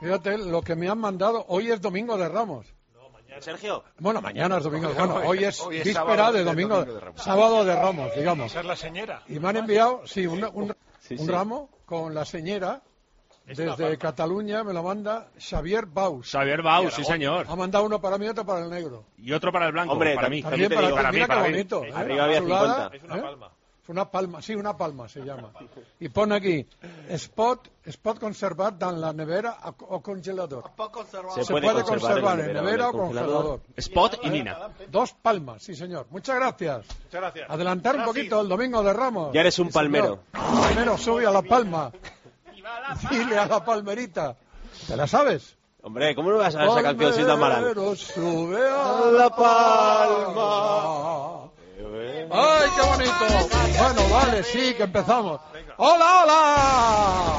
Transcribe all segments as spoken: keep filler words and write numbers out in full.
Fíjate lo que me han mandado. Hoy es Domingo de Ramos. No, mañana. Sergio. Bueno, mañana es Domingo. Bueno, hoy, hoy es hoy es víspera sábado, de domingo, domingo de Ramos. sábado de Ramos, digamos. Esa es la señora. Y me han enviado, sí, un, un, Sí, un sí. ramo con la señora. Es una Desde palma. Cataluña me lo manda Xavier Baus. Xavier Baus, sí señor. Ha mandado uno para mí y otro para el negro. Y otro para el blanco, Hombre, para mí. También te para digo, ti, para mira mí, qué para mí. bonito. ¿eh? Arriba había Chulada, cincuenta. Es una ¿eh? palma. Es una palma, sí, una palma se llama. Y pone aquí, spot, spot conservat en la nevera o congelador. Se, Se puede conservar en el nevera o congelador. congelador. Spot y Nina. Dos palmas, sí señor. Muchas gracias. Muchas gracias. Adelantar un poquito el Domingo de Ramos. Ya eres un Sí, señor. palmero. Palmero, sube a la palma. Dile a la palmerita. ¿Te la sabes? Hombre, ¿cómo no vas a saber esa canción sin tan mala? Palmero, sube a la palma. ¡Ay, qué bonito! Bueno, vale, sí, que empezamos. ¡Hola, hola!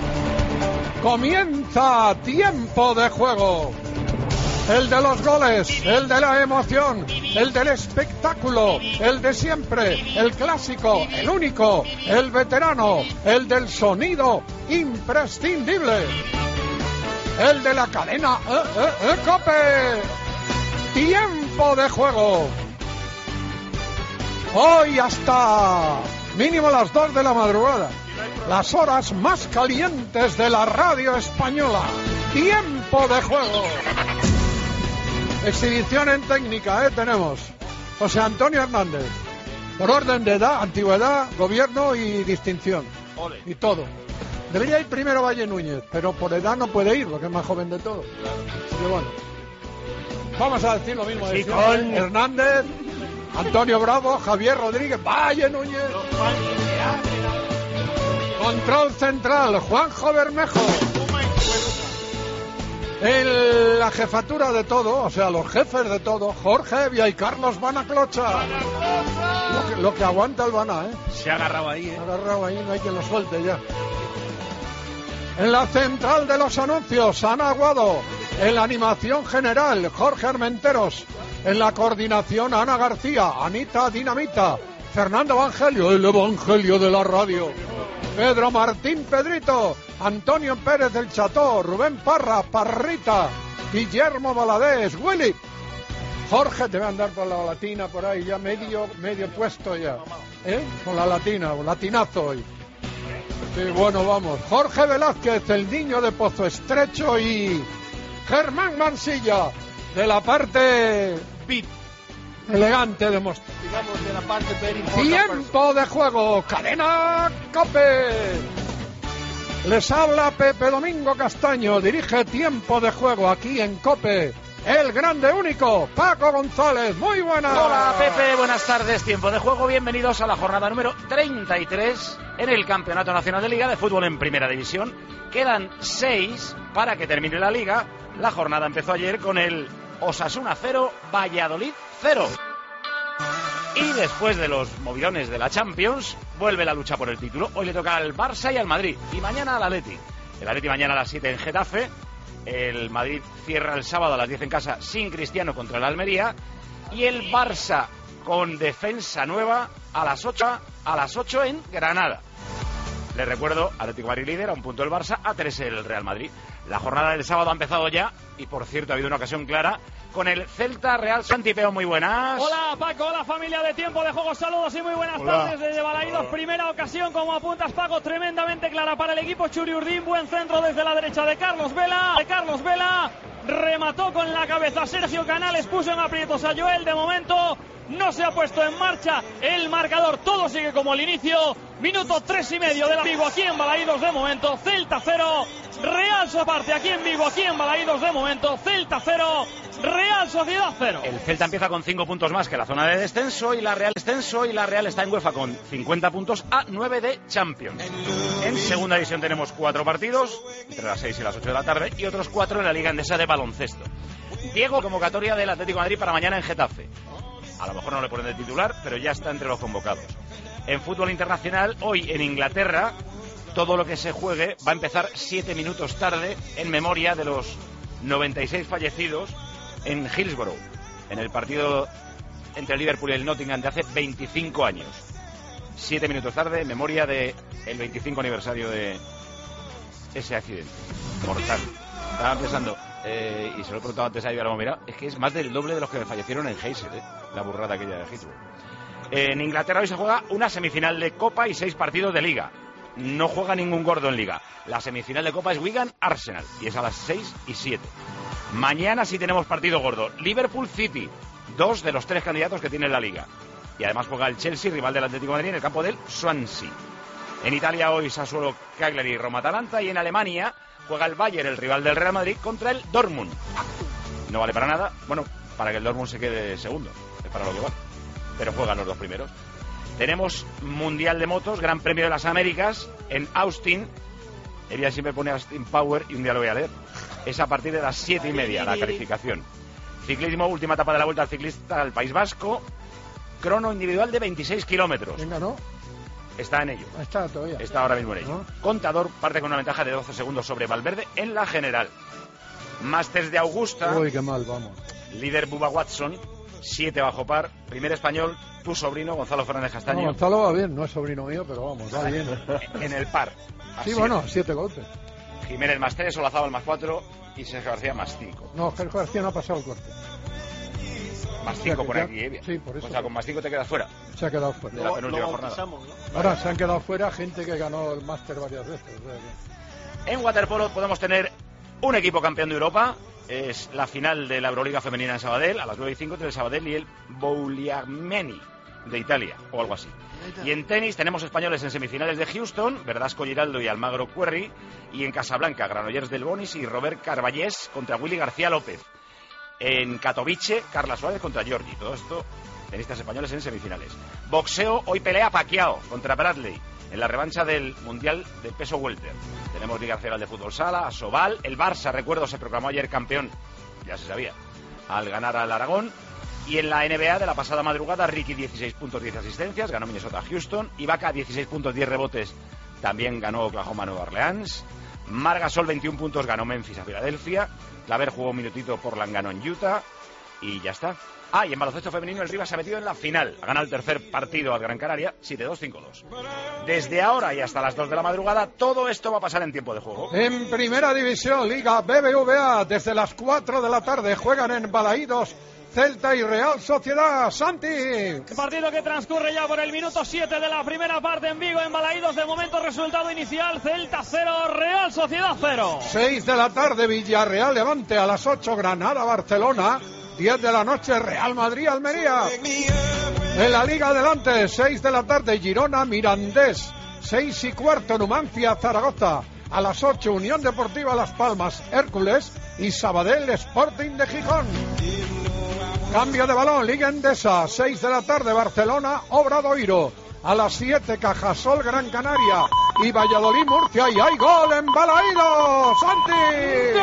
Comienza Tiempo de Juego. El de los goles, el de la emoción, el del espectáculo, el de siempre, el clásico, el único, el veterano, el del sonido imprescindible. El de la cadena eh, eh, eh, COPE. Tiempo de Juego. Hoy hasta mínimo las dos de la madrugada. Las horas más calientes de la radio española. Tiempo de Juego. Exhibición en técnica, ¿eh? Tenemos José Antonio Hernández. Por orden de edad, antigüedad, gobierno y distinción. Ole. Y todo. Debería ir primero Valle Núñez, pero por edad no puede ir, porque es más joven de todos. Así que bueno. Vamos a decir lo mismo de Sí, siempre. con- Hernández, Antonio Bravo, Javier Rodríguez, Valle Núñez. Control central, Juanjo Bermejo. En la jefatura de todo, o sea, los jefes de todo, Jorge Evia y Carlos Banaclocha. Lo que, lo que aguanta el Bana, ¿eh? Se ha agarrado ahí, ¿eh? Agarrado ahí, no hay quien lo suelte ya. En la central de los anuncios, Ana Aguado. En la animación general, Jorge Armenteros. En la coordinación, Ana García, Anita Dinamita, Fernando Evangelio, el Evangelio de la radio. Pedro Martín Pedrito, Antonio Pérez del Cható, Rubén Parra, Parrita, Guillermo Valadés, Willy. Jorge, te va a andar por la latina por ahí, ya medio, medio puesto ya. ¿Eh? Con la latina, un latinazo hoy. Sí, bueno, vamos. Jorge Velázquez, el niño de Pozo Estrecho, y Germán Mansilla, de la parte Pit. elegante de Mosto. Digamos de la parte very Tiempo de Juego, Cadena COPE. Les habla Pepe Domingo Castaño, dirige Tiempo de Juego aquí en COPE. El grande único, Paco González. Muy buenas. Hola Pepe, buenas tardes, tiempo de juego, bienvenidos a la jornada número treinta y tres en el Campeonato Nacional de Liga de Fútbol en Primera División. Quedan seis para que termine la liga. La jornada empezó ayer con el Osasuna cero, Valladolid cero. Y después de los movidones de la Champions, vuelve la lucha por el título. Hoy le toca al Barça y al Madrid, y mañana al Atleti. El Atleti mañana a las siete en Getafe. El Madrid cierra el sábado a las diez en casa sin Cristiano contra el Almería. Y el Barça con defensa nueva a las ocho, a las ocho en Granada. Les recuerdo, Atlético de Madrid líder, a un punto el Barça, a tres el Real Madrid. La jornada del sábado ha empezado ya y, por cierto, ha habido una ocasión clara con el Celta Real Santipeo. Muy buenas. Hola Paco, hola familia de Tiempo de Juego, saludos y muy buenas Hola. tardes desde Balaídos. Primera ocasión, como apuntas Paco, tremendamente clara para el equipo Churiurdín. Buen centro desde la derecha de Carlos Vela. De Carlos Vela remató con la cabeza Sergio Canales, puso en aprietos a Joel. De momento no se ha puesto en marcha el marcador, todo sigue como el inicio. Minuto tres y medio de la Vigo aquí en Balaídos de momento. Celta cero, Real Soparte aquí en Vigo, aquí en Balaídos de momento. Celta cero, Real Sociedad cero. El Celta empieza con cinco puntos más que la zona de descenso y la Real descenso y la Real está en UEFA con cincuenta puntos a nueve de Champions. En segunda división tenemos cuatro partidos entre las seis y las ocho de la tarde y otros cuatro en la Liga Endesa de baloncesto. Diego, convocatoria del Atlético de Madrid para mañana en Getafe. A lo mejor no le ponen de titular, pero ya está entre los convocados. En fútbol internacional, hoy en Inglaterra, todo lo que se juegue va a empezar siete minutos tarde en memoria de los noventa y seis fallecidos en Hillsborough, en el partido entre el Liverpool y el Nottingham de hace veinticinco años. Siete minutos tarde en memoria del veinticinco aniversario de ese accidente mortal. Estaba pensando, eh, y se lo he preguntado antes a Iber Mira, es que es más del doble de los que fallecieron en Heysel, ¿eh? La burrada aquella de Heathrow. En Inglaterra hoy se juega una semifinal de Copa y seis partidos de Liga. No juega ningún gordo en Liga. La semifinal de Copa es Wigan-Arsenal y es a las seis y siete. Mañana sí tenemos partido gordo. Liverpool-City, dos de los tres candidatos que tiene la Liga. Y además juega el Chelsea, rival del Atlético de Madrid, en el campo del Swansea. En Italia hoy Sassuolo, Cagliari y Roma-Atalanta. Y en Alemania juega el Bayern, el rival del Real Madrid, contra el Dortmund. No vale para nada, bueno, para que el Dortmund se quede segundo, es para lo que vale. Pero juegan los dos primeros. Tenemos Mundial de Motos, Gran Premio de las Américas, en Austin. Ella siempre pone Austin Power y un día lo voy a leer. Es a partir de las siete y media la calificación. Ciclismo, última etapa de la Vuelta al Ciclista al País Vasco. Crono individual de veintiséis kilómetros. ¿Quién ganó? Está en ello. Está todavía. Está ahora mismo en ello. ¿No? Contador parte con una ventaja de doce segundos sobre Valverde en la general. Masters de Augusta. Uy, qué mal, vamos. Líder Bubba Watson, siete bajo par. Primer español, tu sobrino, Gonzalo Fernández Castaño. No, Gonzalo va bien, no es sobrino mío, pero vamos, va bien. En el par. Sí, Así bueno, es. siete golpes. Jiménez más tres, Olazábal más cuatro y Sergio García más cinco. No, Sergio García no ha pasado el corte. Más O sea, cinco que por ya- aquí, eh. sí, por eso. O sea, con más cinco te quedas fuera Se ha quedado fuera. de la penúltima jornada. Ahora se han quedado fuera gente que ganó el máster varias veces. O sea que- En waterpolo podemos tener un equipo campeón de Europa. Es la final de la Euroliga femenina en Sabadell, a las nueve y cinco entre el Sabadell y el Bouliameni de Italia, o algo así. Y en tenis tenemos españoles en semifinales de Houston, Verdasco Giraldo y Almagro Querrey. Y en Casablanca, Granollers del Bonis y Robert Carballés contra Willy García López. En Katowice, Carla Suárez contra Giorgi. Todo esto, tenistas españoles en semifinales. Boxeo, hoy pelea Pacquiao contra Bradley en la revancha del Mundial de Peso Welter. Tenemos Liga Nacional de Fútbol Sala, Asobal, el Barça, recuerdo, se proclamó ayer campeón, ya se sabía, al ganar al Aragón. Y en la N B A de la pasada madrugada, Ricky dieciséis puntos, diez asistencias, ganó Minnesota a Houston. Ibaka dieciséis puntos, diez rebotes, también ganó Oklahoma a Nueva Orleans. Margasol veintiún puntos, ganó Memphis a Filadelfia. Claver jugó un minutito, Portland ganó en Utah. Y ya está. Ah, y en baloncesto femenino el Rivas se ha metido en la final. Ha ganado el tercer partido al Gran Canaria, siete dos, cinco dos. Desde ahora y hasta las dos de la madrugada, todo esto va a pasar en tiempo de juego. En Primera División, Liga B B V A, desde las cuatro de la tarde juegan en Balaídos Celta y Real Sociedad. Santi. Partido que transcurre ya por el minuto siete de la primera parte en Vigo, en Balaídos. De momento, resultado inicial: Celta cero, Real Sociedad cero. seis de la tarde, Villarreal Levante. A las ocho, Granada Barcelona. diez de la noche, Real Madrid Almería. En la Liga adelante, seis de la tarde, Girona Mirandés. seis y cuarto, Numancia Zaragoza. A las ocho, Unión Deportiva Las Palmas Hércules y Sabadell Sporting de Gijón. Cambio de balón, Liga Endesa, seis de la tarde, Barcelona Obradoiro. A las siete, Cajasol Gran Canaria y Valladolid Murcia. Y hay gol en Balaídos. ¡Santi!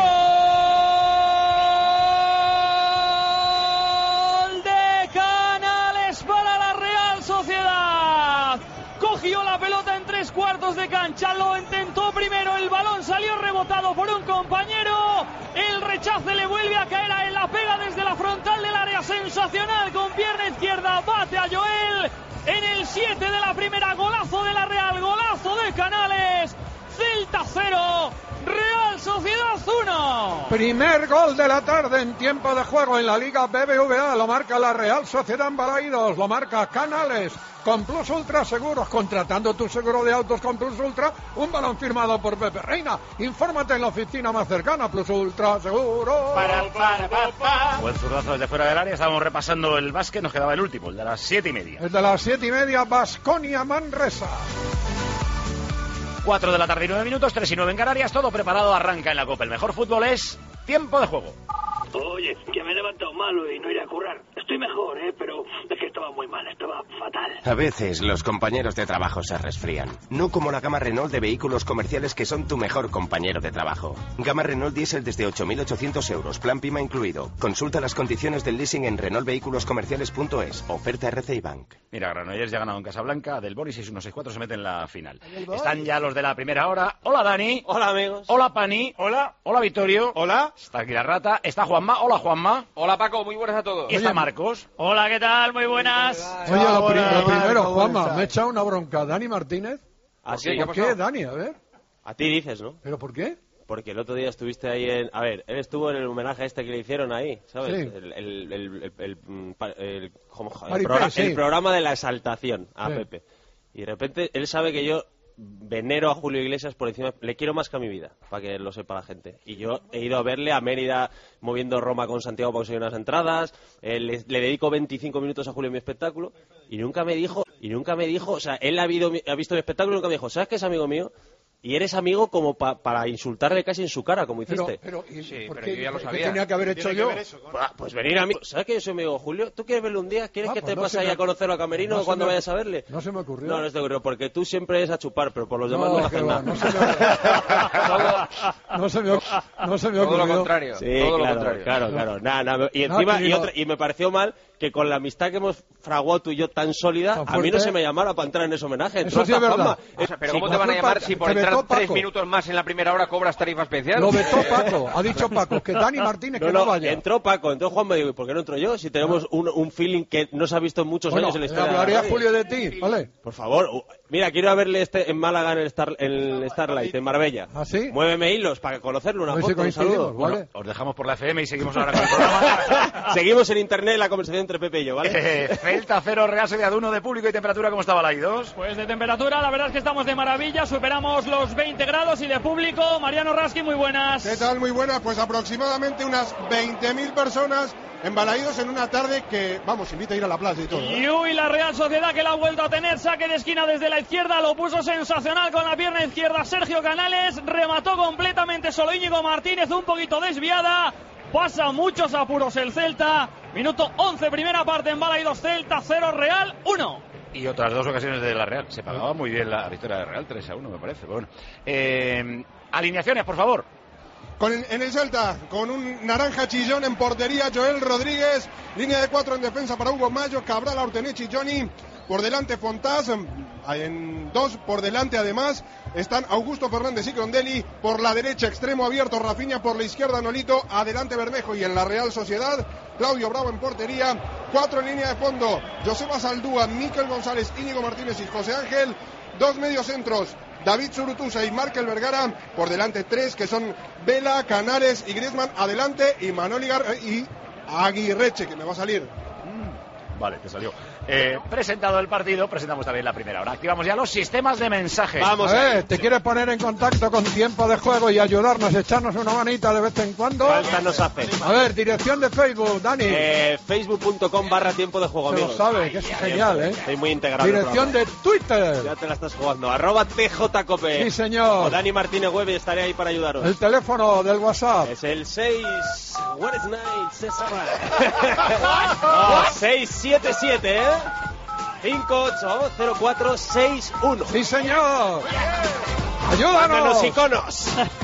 ¡Gol de Canales para la Real Sociedad! Cogió la pelota en tres cuartos de cancha, lo intentó primero, el balón salió rebotado por un compañero, el rechace le vuelve a caer a él, la pega desde la frontal del área, sensacional, con pierna izquierda, bate a Joel, en el siete de la primera, golazo de la Real, golazo de Canales, Celta cero, Real Sociedad uno. Primer gol de la tarde en tiempo de juego en la Liga B B V A, lo marca la Real Sociedad en Balaídos, lo marca Canales. Con Plus Ultra Seguros, contratando tu seguro de autos con Plus Ultra, un balón firmado por Pepe Reina. Infórmate en la oficina más cercana, Plus Ultra Seguros. Para, para, para, para. Buen zurdazo desde fuera del área, estábamos repasando el básquet, nos quedaba el último, el de las siete y media. El de las siete y media, Baskonia Manresa. Cuatro de la tarde y nueve minutos, tres y nueve en Canarias, todo preparado, arranca en la Copa. El mejor fútbol es tiempo de juego. Oye, que me he levantado malo y no iré a currar. Estoy mejor, ¿eh? Pero es que estaba muy mal, estaba fatal. A veces los compañeros de trabajo se resfrían. No como la gama Renault de vehículos comerciales que son tu mejor compañero de trabajo. Gama Renault Diesel desde ocho mil ochocientos euros, plan PIMA incluido. Consulta las condiciones del leasing en renault vehículos comerciales punto es. Oferta R C I Bank. Mira, Granollers ya ha ganado en Casablanca, del Boris seis uno seis cuatro se mete en la final. Están ya los de la primera hora. Hola, Dani. Hola, amigos. Hola, Pani. Hola. Hola, Vittorio. Hola. Está aquí la rata. Está Juanma. Hola, Juanma. Hola, Paco. Muy buenas a todos. Y está Marcos. Hola, ¿qué tal? Muy buenas. Oye, lo, pri- Hola, lo primero, ¿cómo Juanma, estás? me he echado una bronca. ¿Dani Martínez? ¿Ah, sí? ¿Por qué, Dani? A ver. A ti dices, ¿no? ¿Pero por qué? Porque el otro día estuviste ahí en... A ver, él estuvo en el homenaje este que le hicieron ahí, ¿sabes? Sí. El, el, el, el, el, el, el, como- el Maripé, programa, sí. el programa de la exaltación a Sí. Pepe. Y de repente él sabe que yo venero a Julio Iglesias por encima... Le quiero más que a mi vida, para que lo sepa la gente. Y yo he ido a verle a Mérida moviendo Roma con Santiago para conseguir unas entradas. eh, le, le dedico veinticinco minutos a Julio en mi espectáculo. Y nunca me dijo... Y nunca me dijo... O sea, él ha, habido, ha visto mi espectáculo y nunca me dijo, ¿sabes qué es amigo mío? Y eres amigo como pa- para insultarle casi en su cara, como Pero, hiciste. pero, ¿y Sí, por pero qué, yo ya lo qué sabía. tenía que haber hecho Tiene que yo? ver eso, con- Ah, pues venir a mí. ¿Sabes que yo soy amigo de Julio? ¿Tú quieres verlo un día? ¿Quieres Ah, que pues te no pase se ahí me- a conocerlo a Camerino no se cuando me- vayas a verle? No se me ocurrió. No, no es de ocurrió, porque tú siempre es a chupar, pero por los demás no, No, haces que nada. va, no se me, no se me, oc- no se me Todo ocurrió. lo contrario. Sí, todo lo claro, contrario. claro, claro. Nada, nada. Y encima, No, y, no. otra- y me pareció mal que con la amistad que hemos fraguado tú y yo tan sólida, Tan a mí no fuerte. se me llamara para entrar en ese homenaje. Eso Entró sí es hasta verdad. Juanma. O sea, pero Sí, ¿cómo te van a que llamar vetó si por Paco, entrar tres Paco. minutos más en la primera hora cobras tarifa especial? Lo vetó Paco, ha dicho Paco, que Dani Martínez No, que no, no, vaya. entró Paco, entró Juan me digo, ¿y por qué no entro yo? Si tenemos un, un feeling que no se ha visto en muchos Bueno, años en la le historia de la hablaré a radio. Julio de ti, ¿vale? Por favor, u- mira, quiero ir a verle este en Málaga en el, Star, en el Starlight, en Marbella. ¿Ah, sí? Muéveme hilos para conocerlo, una A ver si foto, un coincidimos, saludo. ¿vale? Bueno, os dejamos por la F M y seguimos ahora con el programa. Seguimos en internet la conversación entre Pepe y yo, ¿vale? Eh, Celta cero, Real Sociedad uno de público y temperatura, ¿cómo estaba la I dos? Pues de temperatura, la verdad es que estamos de maravilla, superamos los veinte grados y de público, Mariano Raskin, muy buenas. ¿Qué tal? Muy buenas. Pues aproximadamente unas veinte mil personas en Balaídos en una tarde que, vamos, invita a ir a la playa y todo. ¿eh? Y uy, la Real Sociedad que la ha vuelto a tener, saque de esquina desde la izquierda, lo puso sensacional con la pierna izquierda Sergio Canales, remató completamente solo Íñigo Martínez, un poquito desviada, pasa muchos apuros el Celta, minuto once, primera parte en Balaídos, Celta cero, Real uno. Y otras dos ocasiones de la Real. Se pagaba muy bien la victoria de Real, tres a uno me parece. Bueno, eh, alineaciones, por favor. Con, en el Celta, con un naranja chillón en portería, Joel Rodríguez, línea de cuatro en defensa para Hugo Mayo, Cabral, Ortenechi y Johnny, por delante Fontás, en dos por delante además están Augusto Fernández y Crondelli, por la derecha extremo abierto Rafinha, por la izquierda Nolito, adelante Bermejo, y en la Real Sociedad Claudio Bravo en portería, cuatro en línea de fondo, Joseba Saldúa, Miquel González, Íñigo Martínez y José Ángel, dos mediocentros, David Zurutuza y Markel Vergara, por delante tres que son Vela, Canares y Griezmann, adelante, y Manoli Gar y Aguirreche, que me va a salir. Vale, te salió. Eh, presentado el partido, presentamos también la primera hora. Activamos ya los sistemas de mensaje. Vamos A a ver, ¿te quieres poner en contacto con Tiempo de Juego y ayudarnos, echarnos una manita de vez en cuando? Falta nos hace. A ver, dirección de Facebook, Dani. Eh, Facebook punto com barra tiempo de juego, Se lo amigos. sabe, que es genial, ¿eh? Estoy muy integrado. en el Dirección de programa. Twitter. Ya te la estás jugando. Arroba T J Cope. Sí, señor. O Dani Martínez Web, estaré ahí para ayudaros. El teléfono del WhatsApp. Es el seis... What is night, César? Oh, seis siete siete, ¿eh? cinco ocho cero cuatro seis uno. Sí, señor. Mándame Ayúdanos. los iconos.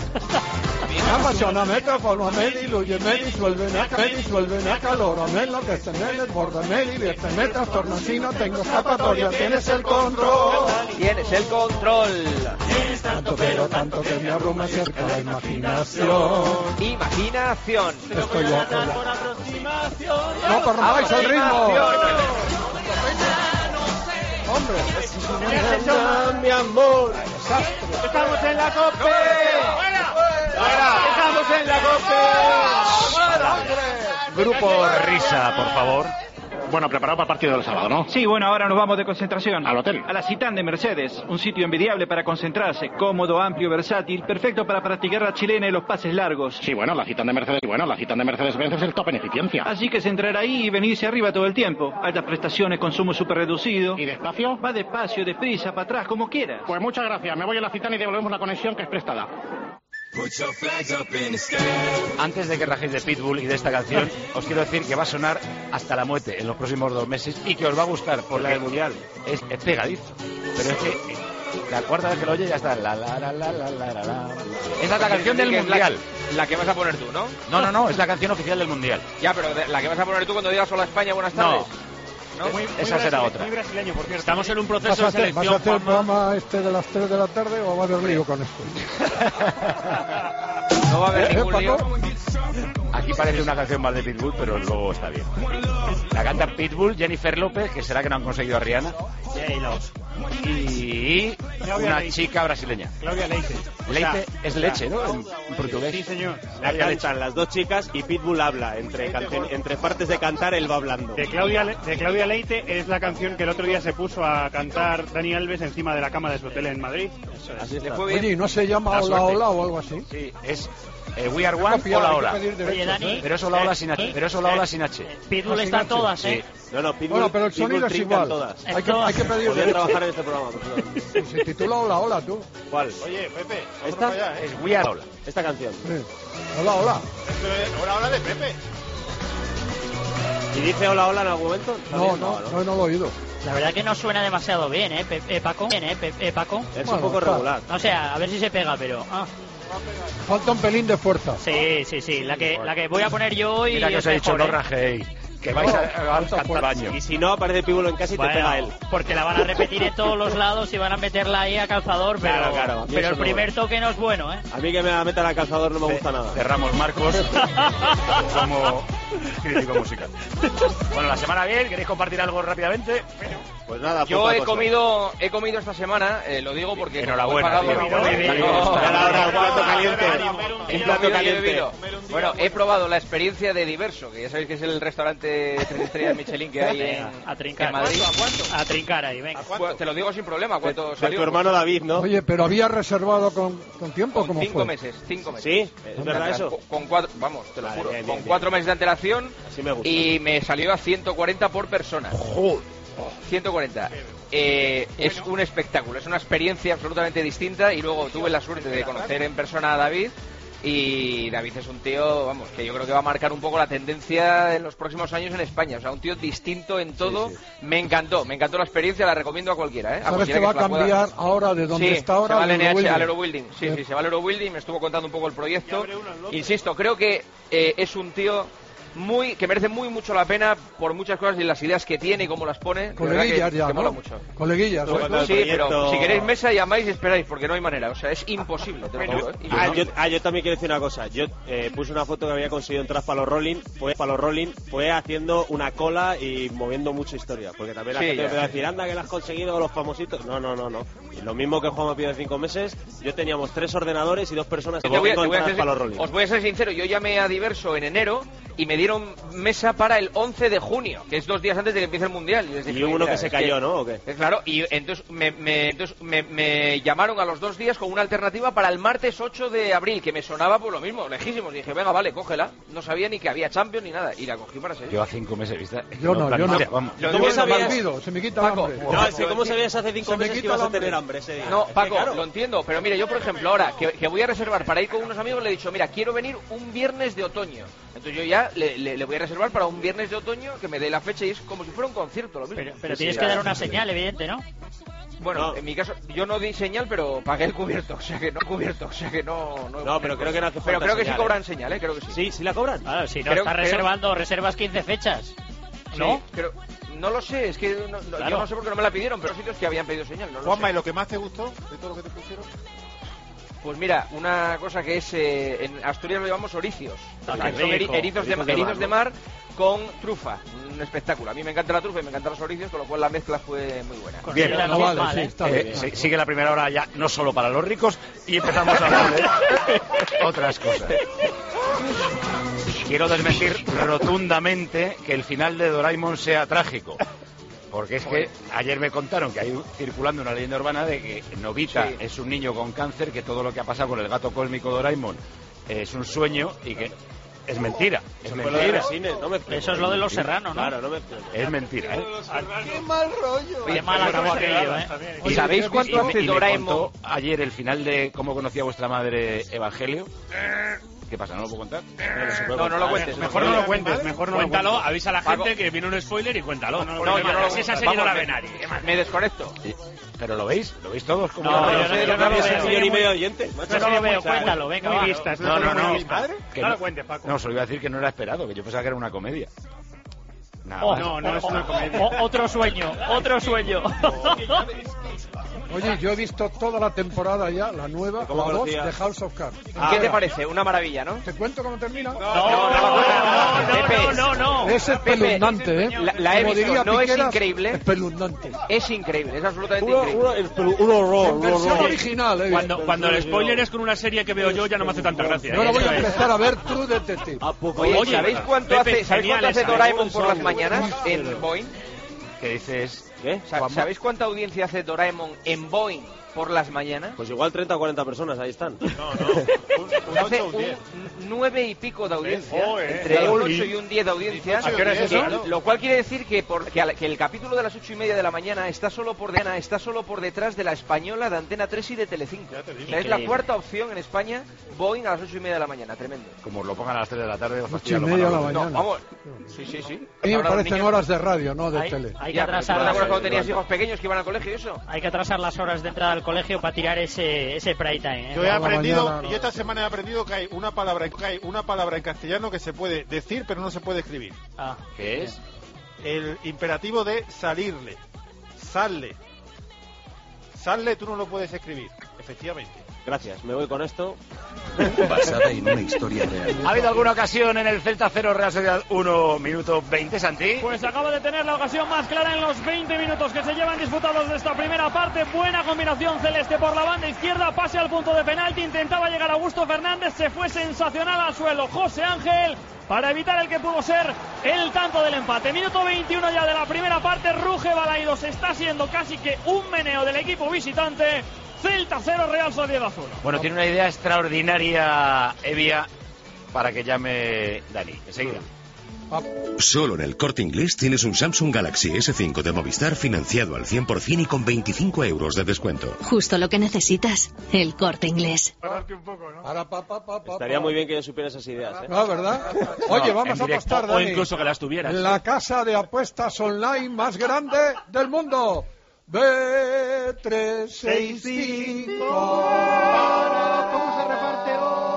Amazona, metáfono, medi, luye, medi, suelve, naca, medi, suelve, naca, loro, melo, que se me desborda, medi, vierte, metas, tornacino, tengo escapatoria, tienes el control. Tienes el control. Tanto, pero tanto que me abruma cerca la imaginación. Imaginación. Estoy loco. No corrompáis el ritmo. Hombre, Mi amor. Estamos en la COPE. Estamos en la COPE. Grupo Risa, por favor. Bueno, preparado para el partido del sábado, ¿no? Sí, bueno, ahora nos vamos de concentración. ¿Al hotel? A la Citán de Mercedes, un sitio envidiable para concentrarse, cómodo, amplio, versátil, perfecto para practicar la chilena y los pases largos. Sí, bueno, la Citán de Mercedes, bueno, la Citán de Mercedes-Benz es el top en eficiencia. Así que centrar ahí y venirse arriba todo el tiempo. Altas prestaciones, consumo súper reducido. ¿Y despacio? Va despacio, deprisa, para atrás, como quieras. Pues muchas gracias, me voy a la Citán y devolvemos la conexión que es prestada. Antes de que rajéis de Pitbull y de esta canción, os quiero decir que va a sonar hasta la muerte en los próximos dos meses y que os va a gustar por la del mundial. Es, es pegadizo. Pero es que eh, la cuarta vez que lo oye ya está. La, la, la, la, la, la, la, la. Esa es la canción del Que es la- mundial. La que vas a poner tú, ¿no? No, no, no, es la canción oficial del mundial. Ya, pero de- la que vas a poner tú cuando digas hola España, buenas tardes. No, esa será otra. Estamos en un ¿Vas proceso a de hacer, ¿vas a selección, hacer el Juanma. programa este de las tres de la tarde o va a haber lío con esto? No va a haber ¿Eh, ningún lío. Paco? Aquí Aquí parece una canción más de Pitbull, pero luego está bien. La canta Pitbull, Jennifer López, que será que no han conseguido a Rihanna. Y una chica brasileña. Claudia Leite. Leite O sea, es o sea, leche, ¿no? En, en portugués. Sí, señor. La cantan las dos chicas y Pitbull habla. Entre, canción, entre partes de cantar, él va hablando. De Claudia, Le- de Claudia Leite es la canción que el otro día se puso a cantar Dani Alves encima de la cama de su hotel en Madrid. Eso es. Así está. Oye, ¿y no se llama La Hola suerte. Hola o algo así? Sí, es eh, We Are One, copiar, Hola hay que Hola. pedir derechos, Oye, Dani, ¿eh? Pero es Hola Hola sin H. Pero es Hola Hola sin H. Pitbull Ah, está sin todas, Sí. ¿eh? No, no, Pitbull, Bueno, pero el Pitbull sonido es trinca igual. todas. Hay que, hay que pedir Podría derechos. trabajar en este programa. Pues, Se titula Hola Hola, tú. ¿cuál? Oye, Pepe, otro ¿Esta? para allá, ¿eh? Es We Are Hola. Esta canción. Sí. Hola Hola. Esto es- Hola, hola de Pepe. ¿Y dice hola hola en algún momento? No, no, no, no lo he oído. La verdad que no suena demasiado bien, ¿eh, Pe- eh, Paco? Bien, ¿eh, Pe- eh, Paco? Es Bueno, un poco está. regular. O sea, a ver si se pega, pero... ah. Falta un pelín de fuerza. Sí, sí, sí, la que, la que voy a poner yo hoy Mira que es os he dicho, mejor, no ¿eh? rajéis. Que vais a, a, a cantar baño. Y si no, aparece Pitbull en casa y Bueno, te pega él. porque la van a repetir en todos los lados y van a meterla ahí a calzador, pero, Claro, claro, a mí pero eso el no- primer toque no es bueno, ¿eh? A mí que me la metan al calzador no me gusta nada. Cerramos Marcos como crítico musical. Bueno, la semana bien, ¿queréis compartir algo rápidamente? Pues nada, Yo poca he cosa. comido, he comido esta semana, eh, lo digo porque Enhorabuena, como he pagado tío. por- Muy bien. No, Ya la hora, un plato caliente. un Un plato plato caliente. Bueno, he probado la experiencia de Diverso, que ya sabéis que es el restaurante tres estrellas Michelin que hay en, A trincar. en Madrid. A trincar ahí, venga. Bueno, te lo digo sin problema, De, ¿cuánto de salió? tu hermano David, ¿no? Oye, pero había reservado con, con tiempo, Con ¿cómo cinco fue? meses, cinco meses. ¿Sí? ¿Es verdad eso? Con, con cuatro, vamos, te lo Vale, juro, bien, con bien, cuatro bien. meses de antelación Así me gusta. y me salió a ciento cuarenta por persona. ciento cuarenta. Eh, es un espectáculo, es una experiencia absolutamente distinta y luego tuve la suerte de conocer en persona a David y David es un tío, vamos, que yo creo que va a marcar un poco la tendencia en los próximos años en España, o sea, un tío distinto en todo. Sí, Me encantó, me encantó la experiencia, la recomiendo a cualquiera, ¿eh? A ¿Sabes cualquiera que va a se la pueda- cambiar ahora de donde Sí, está ahora? se va al al N H, Eurobuilding? al Eurobuilding. Sí, sí, se va al Eurobuilding, me estuvo contando un poco el proyecto. Insisto, creo que eh, es un tío muy que merece muy mucho la pena por muchas cosas y las ideas que tiene y cómo las pone. De verdad Coleguillas que, ya, que ¿no? mola mucho. Coleguillas. Luego ¿eh? cuando el Sí, pero proyecto- si queréis mesa llamáis y esperáis porque no hay manera. O sea, es imposible, te lo juro, ¿eh? Ah, Imposible. yo, ah, yo también quiero decir una cosa. Yo eh, puse una foto que había conseguido entrar para los Rolling. Fue para los Rolling, fue haciendo una cola y moviendo mucha historia. Porque también la Sí, gente ya, me va a sí. decir, anda, que la has conseguido los famositos. No, no, no, no. Y lo mismo que Juan me pidió de cinco meses, yo teníamos tres ordenadores y dos personas que Te voy a- tengo te voy a entradas ser- para los Rolling. os voy a ser sincero, yo llamé a Diverso en enero y me dieron mesa para el once de junio, que es dos días antes de que empiece el Mundial. Y, les dije, Y uno "Mira, que se es cayó, ¿no? ¿O qué? Eh, Claro, y entonces, me, me- entonces me, me llamaron a los dos días con una alternativa para el martes ocho de abril, que me sonaba por lo mismo, lejísimos. Y dije, venga, vale, cógela. No sabía ni que había Champions ni nada. Y la cogí para ser. Yo a cinco meses, ¿viste? Yo no, yo no. Vamos. Lo ¿Cómo digo- sabías? Me olvido, se me quita Paco, el hambre. No, es que ¿cómo sabías hace cinco Se me meses que quita ibas el a tener hambre. hambre ese día? No, Es que, Paco, claro, lo entiendo, pero mira, yo por ejemplo ahora que, que voy a reservar para ir con unos amigos le he dicho, mira, quiero venir un viernes de otoño. Entonces yo ya le, le- le voy a reservar para un viernes de otoño que me dé la fecha y es como si fuera un concierto, lo mismo. Pero, pero Sí, tienes sí, que ya. dar una señal, evidente, ¿no? Bueno, No. en mi caso, yo no di señal, pero pagué el cubierto, o sea que no cubierto, o sea que no... No, No, pero creo que no hace Pero falta creo que señal, sí cobran ¿eh? señal, ¿eh? Creo que sí. Sí, sí la cobran. Claro, si no Creo- estás creo- reservando, reservas quince fechas. Sí, ¿No? pero no lo sé, es que no, no- Claro. yo no sé por qué no me la pidieron, pero hay sitios que habían pedido señal, no lo Juanma, sé. ¿y lo que más te gustó de todo lo que te pusieron? Pues mira, una cosa que es, eh, en Asturias lo llamamos oricios, Ah, que qué son eri- rico. erizos, de, Erizos de erizos mar, de ¿no? mar con trufa, un espectáculo. A mí me encanta la trufa y me encantan los oricios, con lo cual la mezcla fue muy buena. Bien, Considera no que vale, mal, sí, ¿eh? está Eh, bien. sí- sigue la primera hora ya, no solo para los ricos, y empezamos a hablar de otras cosas. Quiero desmentir rotundamente que el final de Doraemon sea trágico. Porque es que ayer me contaron que hay circulando una leyenda urbana de que Novita Sí. es un niño con cáncer, que todo lo que ha pasado con el gato cósmico Doraemon es un sueño y que es mentira. Es Eso fue lo de mentira. Resines, no me Eso es lo de los serranos, ¿no? Claro, no me Es mentira, ¿eh? ¡Qué mal rollo! Qué mal acabó aquello, ¿eh? ¿Y sabéis cuánto Y me- hace y me Doraemon? contó ayer el final de Cómo conocía vuestra madre Evangelio. ¿Qué pasa? ¿No lo puedo contar? No, no lo cuentes. Mejor no lo cuentes, mejor no lo Cuéntalo, cuentes. avisa a la Paco. gente que viene un spoiler y cuéntalo. No, yo no lo Así esa cuento. serie no la Vamos, ve me- nadie. ¿Qué más? Me desconecto. ¿Pero lo veis? ¿Lo veis todos? Como No, No, yo no sé de lo que no lo hablas. veo. un millón y medio de oyentes. Yo no lo veo, cuéntalo, venga, Muy va. vistas, No, no, no. muy vistas. Que No no- lo cuentes, Paco. No, solo iba a decir que no era esperado, que yo pensaba que era una comedia. Nada Oh, más. No, no es una comedia. O- otro sueño, otro sueño. Oye, yo he visto toda la temporada ya, la nueva, la ¿Cómo dos conocías? de House of Cards. ¿Qué te parece? Una maravilla, ¿no? ¿Te cuento cómo termina? No, no, no, no, no. Es espeluznante, ¿eh? La, la he Como visto, diría no es Piqueras, increíble. Espeluznante. Es increíble, es absolutamente Uno- increíble. uno- un horror, En un versión horror. original, ¿eh? Cuando, cuando el spoiler es con una serie que veo yo, ya no me hace tanta gracia. Yo ahora ¿eh? voy a Esto es- empezar a ver True Detective. Oye, Oye, ¿sabéis cuánto Pepe, hace, ¿sabéis genial cuánto hace esa, Doraemon ¿eh? por las mañanas en Boeing? ¿Qué dices? ¿Qué? Sa- ¿Sabéis cuánta audiencia hace Doraemon en Boeing por las mañanas? Pues igual treinta o cuarenta personas, ahí están. No, no. Un, un Hace ocho o un diez. un nueve y pico de audiencia, Joder. entre un Joder. ocho y un diez de audiencia. ¿A qué hora es que- eso? Lo cual quiere decir que, por, que, al- que el capítulo de las ocho y media de la mañana está solo por de, está solo por detrás de la española de Antena tres y de Telecinco. Ya te digo. O sea, es la Increíble. cuarta opción en España, Boeing a las ocho y media de la mañana, tremendo. Como lo pongan a las tres de la tarde, os Ocho y fastidia lo media de la malo. No, mañana. vamos. Sí, sí, sí. A mí me Ahora los parecen niños- horas de radio, no de Hay, tele. hay que Ya, pero ¿tú atrasar no te las, acuerdas cuando tenías hijos pequeños que iban al colegio y eso? hay que atrasar las horas de entrada al colegio para tirar ese, ese prime time. ¿eh? Yo he Por la aprendido, mañana, no. y esta semana he aprendido que hay una palabra, que hay una palabra en castellano que se puede decir pero no se puede escribir. Ah, ¿Qué es? El imperativo de salirle. Salle. Salle tú no lo puedes escribir, efectivamente. Gracias, me voy con esto. Basada en una historia real. ¿Ha habido alguna ocasión en el Celta cero Real Sociedad uno minuto veinte, Santi? Pues acaba de tener la ocasión más clara en los veinte minutos que se llevan disputados de esta primera parte. Buena combinación celeste por la banda izquierda, pase al punto de penalti, intentaba llegar Augusto Fernández, se fue sensacional al suelo José Ángel para evitar el que pudo ser el tanto del empate. Minuto veintiuno ya de la primera parte, ruge Balaidos, está siendo casi que un meneo del equipo visitante. Celta cero, Real Sociedad uno. Bueno, tiene una idea extraordinaria, Evia, para que llame Dani. Enseguida. Solo en el Corte Inglés tienes un Samsung Galaxy ese cinco de Movistar financiado al cien por ciento y con veinticinco euros de descuento. Justo lo que necesitas. El Corte Inglés. Para, pa, pa, pa, pa, Estaría pa. muy bien que yo supiera esas ideas, ¿eh? No, ¿verdad? Oye, No, vamos en a directo, apostar, o Dani. incluso que las tuvieras. La casa de apuestas online más grande del mundo. B trescientos sesenta y cinco. ¿Cómo se reparte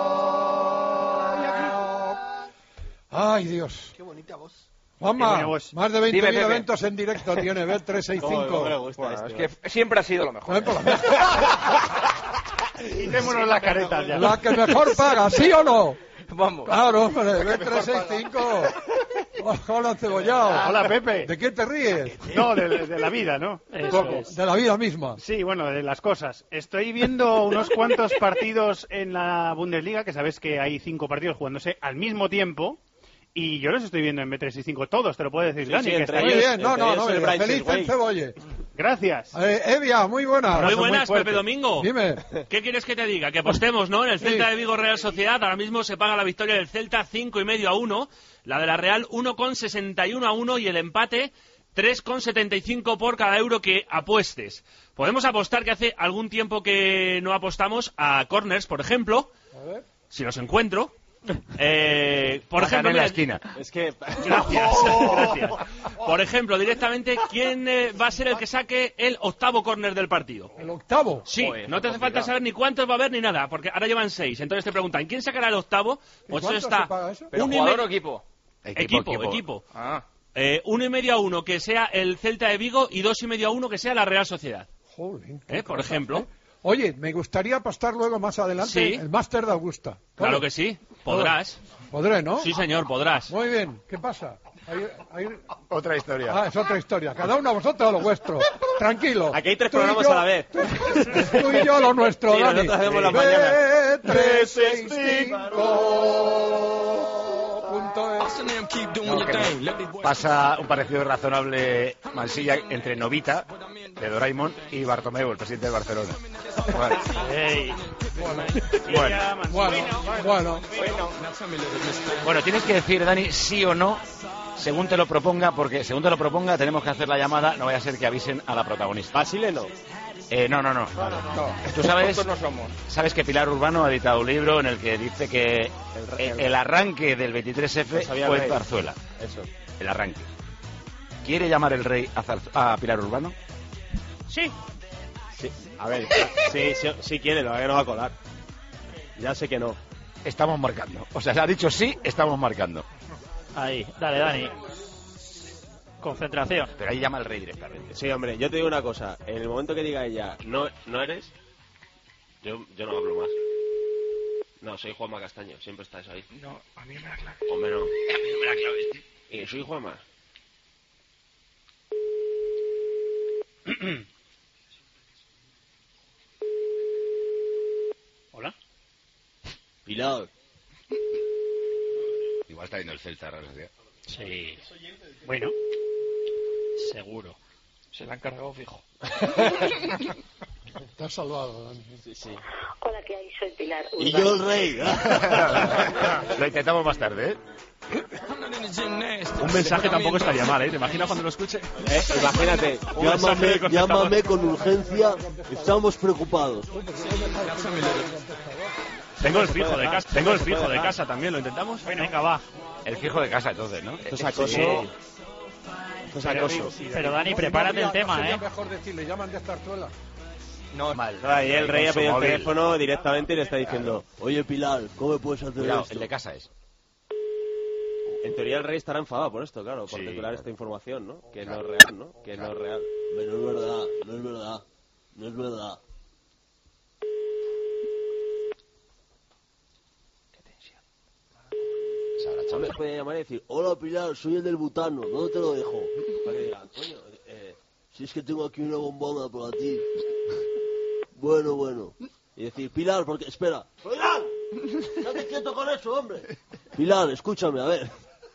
hoy aquí? Ay, Dios. Qué bonita voz. Juanma, Qué buena voz. más de veinte Dime, mil Pepe. eventos en directo tiene B trescientos sesenta y cinco. Cómo me gusta Bueno, este, es que siempre ha sido lo mejor. Joder, por la- Quitémonos las caretas ya. La que mejor paga, ¿sí o no? Vamos. Claro, hombre, B trescientos sesenta y cinco. Hola, cebollado. Hola, Pepe. ¿De qué te ríes? No, de, de la vida, ¿no? Eso Poco. es. De la vida misma. Sí, bueno, de las cosas. Estoy viendo unos cuantos partidos en la Bundesliga, que sabes que hay cinco partidos jugándose al mismo tiempo. Y yo los estoy viendo en B trescientos sesenta y cinco todos, te lo puedo decir, Sí, Dani. sí, que entre está Muy ahí. ellos. bien, no, entre no, ellos no, el mira, Bright feliz Way. en Cebolle. Gracias. Eh, Evia, muy buena. Muy son muy buenas, fuertes. Pepe Domingo. Dime. ¿Qué quieres que te diga? Que apostemos, ¿no? En el Sí. Celta de Vigo Real Sociedad ahora mismo se paga la victoria del Celta cinco y medio a uno, la de la Real uno con sesenta y uno a uno y el empate tres con setenta y cinco por cada euro que apuestes. Podemos apostar, que hace algún tiempo que no apostamos, a corners, por ejemplo, A ver. si los encuentro. Eh, por Pasan ejemplo, en la mira, esquina. Es que... Gracias, gracias. Por ejemplo, directamente, ¿quién eh, va a ser el que saque el octavo córner del partido? El octavo. Sí, Joder, no te hace complicado. falta saber ni cuántos va a haber ni nada, porque ahora llevan seis. Entonces te preguntan, ¿quién sacará el octavo? Pues eso cuánto está... se paga eso? ¿Pero uno y jugador me- o equipo? Equipo, equipo. Ah. Eh, uno y medio a uno que sea el Celta de Vigo y dos y medio a uno que sea la Real Sociedad. Jolín, Eh, qué por cosa, ejemplo. ¿eh? Oye, me gustaría apostar luego más adelante Sí. el máster de Augusta. Claro ¿Vale? que sí, podrás. Podré, ¿no? Sí, señor, podrás. Muy bien, ¿qué pasa? Ahí- ahí- Otra historia. Ah, es otra historia. Cada uno a vosotros lo vuestro. Tranquilo. Aquí hay tres Tú y programas yo- a la vez. Tú y yo lo nuestro, Sí, Dani. nosotros hacemos las mañanas. B trescientos sesenta y cinco punto es. No, que no. Pasa un parecido razonable Mansilla entre Novita, de Doraemon, y Bartomeu, el presidente de Barcelona. Bueno, Ey. bueno. Bueno, bueno. Bueno, tienes que decir, Dani, sí o no, según te lo proponga, porque según te lo proponga tenemos que hacer la llamada, no vaya a ser que avisen a la protagonista. Basile no. Eh, no, no, no. Tú sabes, Tontos no somos. sabes que Pilar Urbano ha editado un libro en el que dice que el, el arranque del veintitrés efe Lo sabía fue el en rey. Zarzuela. Eso. El arranque. ¿Quiere llamar el rey a, Zarzu- a Pilar Urbano? Sí. Sí. A ver, sí, sí, sí quiere, lo que no va a colar. Ya sé que no. Estamos marcando. O sea, se ha dicho sí, estamos marcando. Ahí, dale, Dani. Concentración. Pero ahí llama el rey directamente. Sí, hombre, yo te digo una cosa. En el momento que diga ella, no, no eres, yo, yo no hablo más. No, soy Juanma Castaño, siempre está eso ahí. No, a mí no me la clave. Hombre, no. A mí no me la clave. ¿Y soy Juanma? Hola. Pilar. Igual está viendo el Celta, ¿no? Sí. Bueno. Seguro. Se la han cargado fijo. Te has salvado, Dani. Sí, sí. Hola, ¿qué hay? Soy Pilar. Y yo el rey. Lo intentamos más tarde, ¿eh? Un mensaje tampoco estaría mal, ¿eh? ¿Te imaginas cuando lo escuche? Eh, imagínate. Llámame, llámame con urgencia. Estamos preocupados. Tengo el fijo de casa. Tengo el fijo de casa también. ¿Lo intentamos? Bueno, venga, va. El fijo de casa, entonces, ¿no? Esto es acoso. Sí. Esto es acoso. Pero Dani, prepárate el tema, sería ¿eh? mejor decirle, llaman de Zarzuela. No, mal. Ahí el rey ha Con su pedido el móvil. teléfono directamente y le está diciendo, Oye, Pilar, ¿cómo me puedes hacer Cuidado, esto? el de casa es. en teoría el rey estará enfadado por esto, claro, por Sí, titular claro. esta información, ¿no? Que Claro. no es real, ¿no? Que Claro. no es real. Pero no es verdad, no es verdad, no es verdad. Hombre, Puede llamar y decir, hola Pilar, soy el del butano, ¿dónde te lo dejo? Para que digan, coño, eh, si es que tengo aquí una bombona para ti. Bueno, bueno. Y decir, Pilar, porque, espera. ¡Pilar! ¡Date quieto con eso, hombre! Pilar, escúchame, a ver.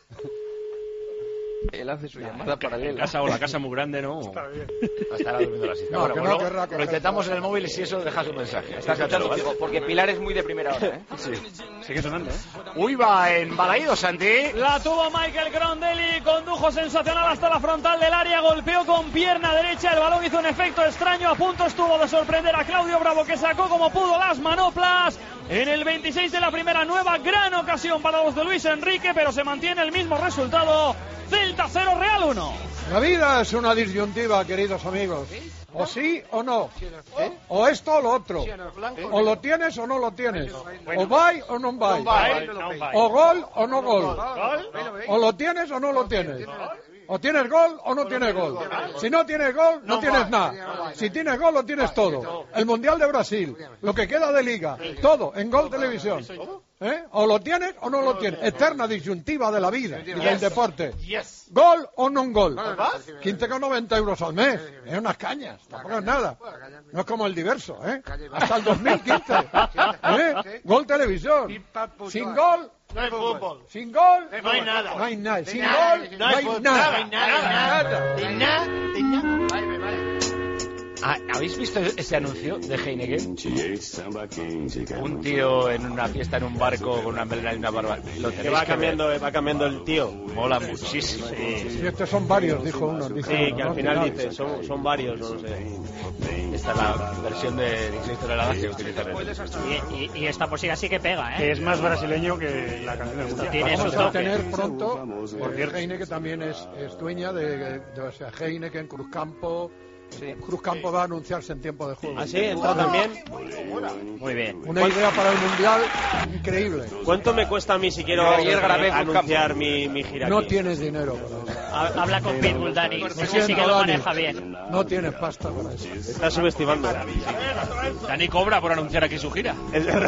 Él hace su llamada paralela. En casa o la casa muy grande, ¿no? Está bien. Estará durmiendo la siesta. No, Bueno, que pues no luego querrá lo coger intentamos en todo. el móvil y si eso dejas un mensaje. Está escuchando, digo, porque Pilar es muy de primera hora, ¿eh? Sí. Sigue sonando, ¿eh? Uy, va en Balaído, Santi. La tuvo Michael Grondelli, condujo sensacional hasta la frontal del área, golpeó con pierna derecha, el balón hizo un efecto extraño, a punto estuvo de sorprender a Claudio Bravo, que sacó como pudo las manoplas. En el veintiséis de la primera, nueva gran ocasión para los de Luis Enrique, pero se mantiene el mismo resultado. Celta cero, Real uno. La vida es una disyuntiva, queridos amigos. O sí o no. O esto o lo otro. O lo tienes o no lo tienes. O vai o no vai. O gol o no gol. O lo tienes o no lo tienes. O tienes gol o no tienes gol. Si no tienes gol, no tienes nada. Si tienes gol, lo tienes todo. El Mundial de Brasil, lo que queda de Liga, todo en Gol Televisión. ¿Eh? O lo tienes o no lo tienes. Eterna disyuntiva de la vida y del deporte. Gol o no gol. quince con noventa euros al mes. Es unas cañas, tampoco es nada. No es como el diverso, ¿eh? Hasta el dos mil quince. ¿Eh? Gol Televisión. Sin gol. No hay fútbol. Sin gol. No hay nada. No hay nada. De Sin nada. gol. No No hay hay fútbol. nada. No hay nada. De nada. De nada. Vale, vale. Ah, ¿habéis visto este anuncio de Heineken? Un tío en una fiesta en un barco con una melena y una barba. Lo Que tenéis va que cambiando, ver. va cambiando el tío. Mola muchísimo. Sí, estos son varios, dijo uno. Dijo Sí, uno, que ¿no? al final Final. dice, son, son varios, no lo sé. Esta es la versión de dieciséis toneladas que utilizan. Y, y, y esta música sí que pega, Que ¿eh? es más brasileño que la canción del Mundial. tiene Vamos su a toque. tener pronto, porque Heineken también es, es dueña de, de, o sea, Heineken, Cruzcampo. Cruzcampo va a anunciarse en tiempo de juego. ¿Ah, sí? ¿Entra también? Muy bien. Una idea para el Mundial increíble. ¿Cuánto me cuesta a mí si quiero Javier Grabé, eh, anunciar mi, mi gira No aquí? tienes dinero para eso. Ha- Habla con Pitbull, Dani. Lo Ese sí siento, que lo Dani. maneja bien. No tienes pasta para eso. Está subestimando. Dani cobra por anunciar aquí su gira. Es verdad.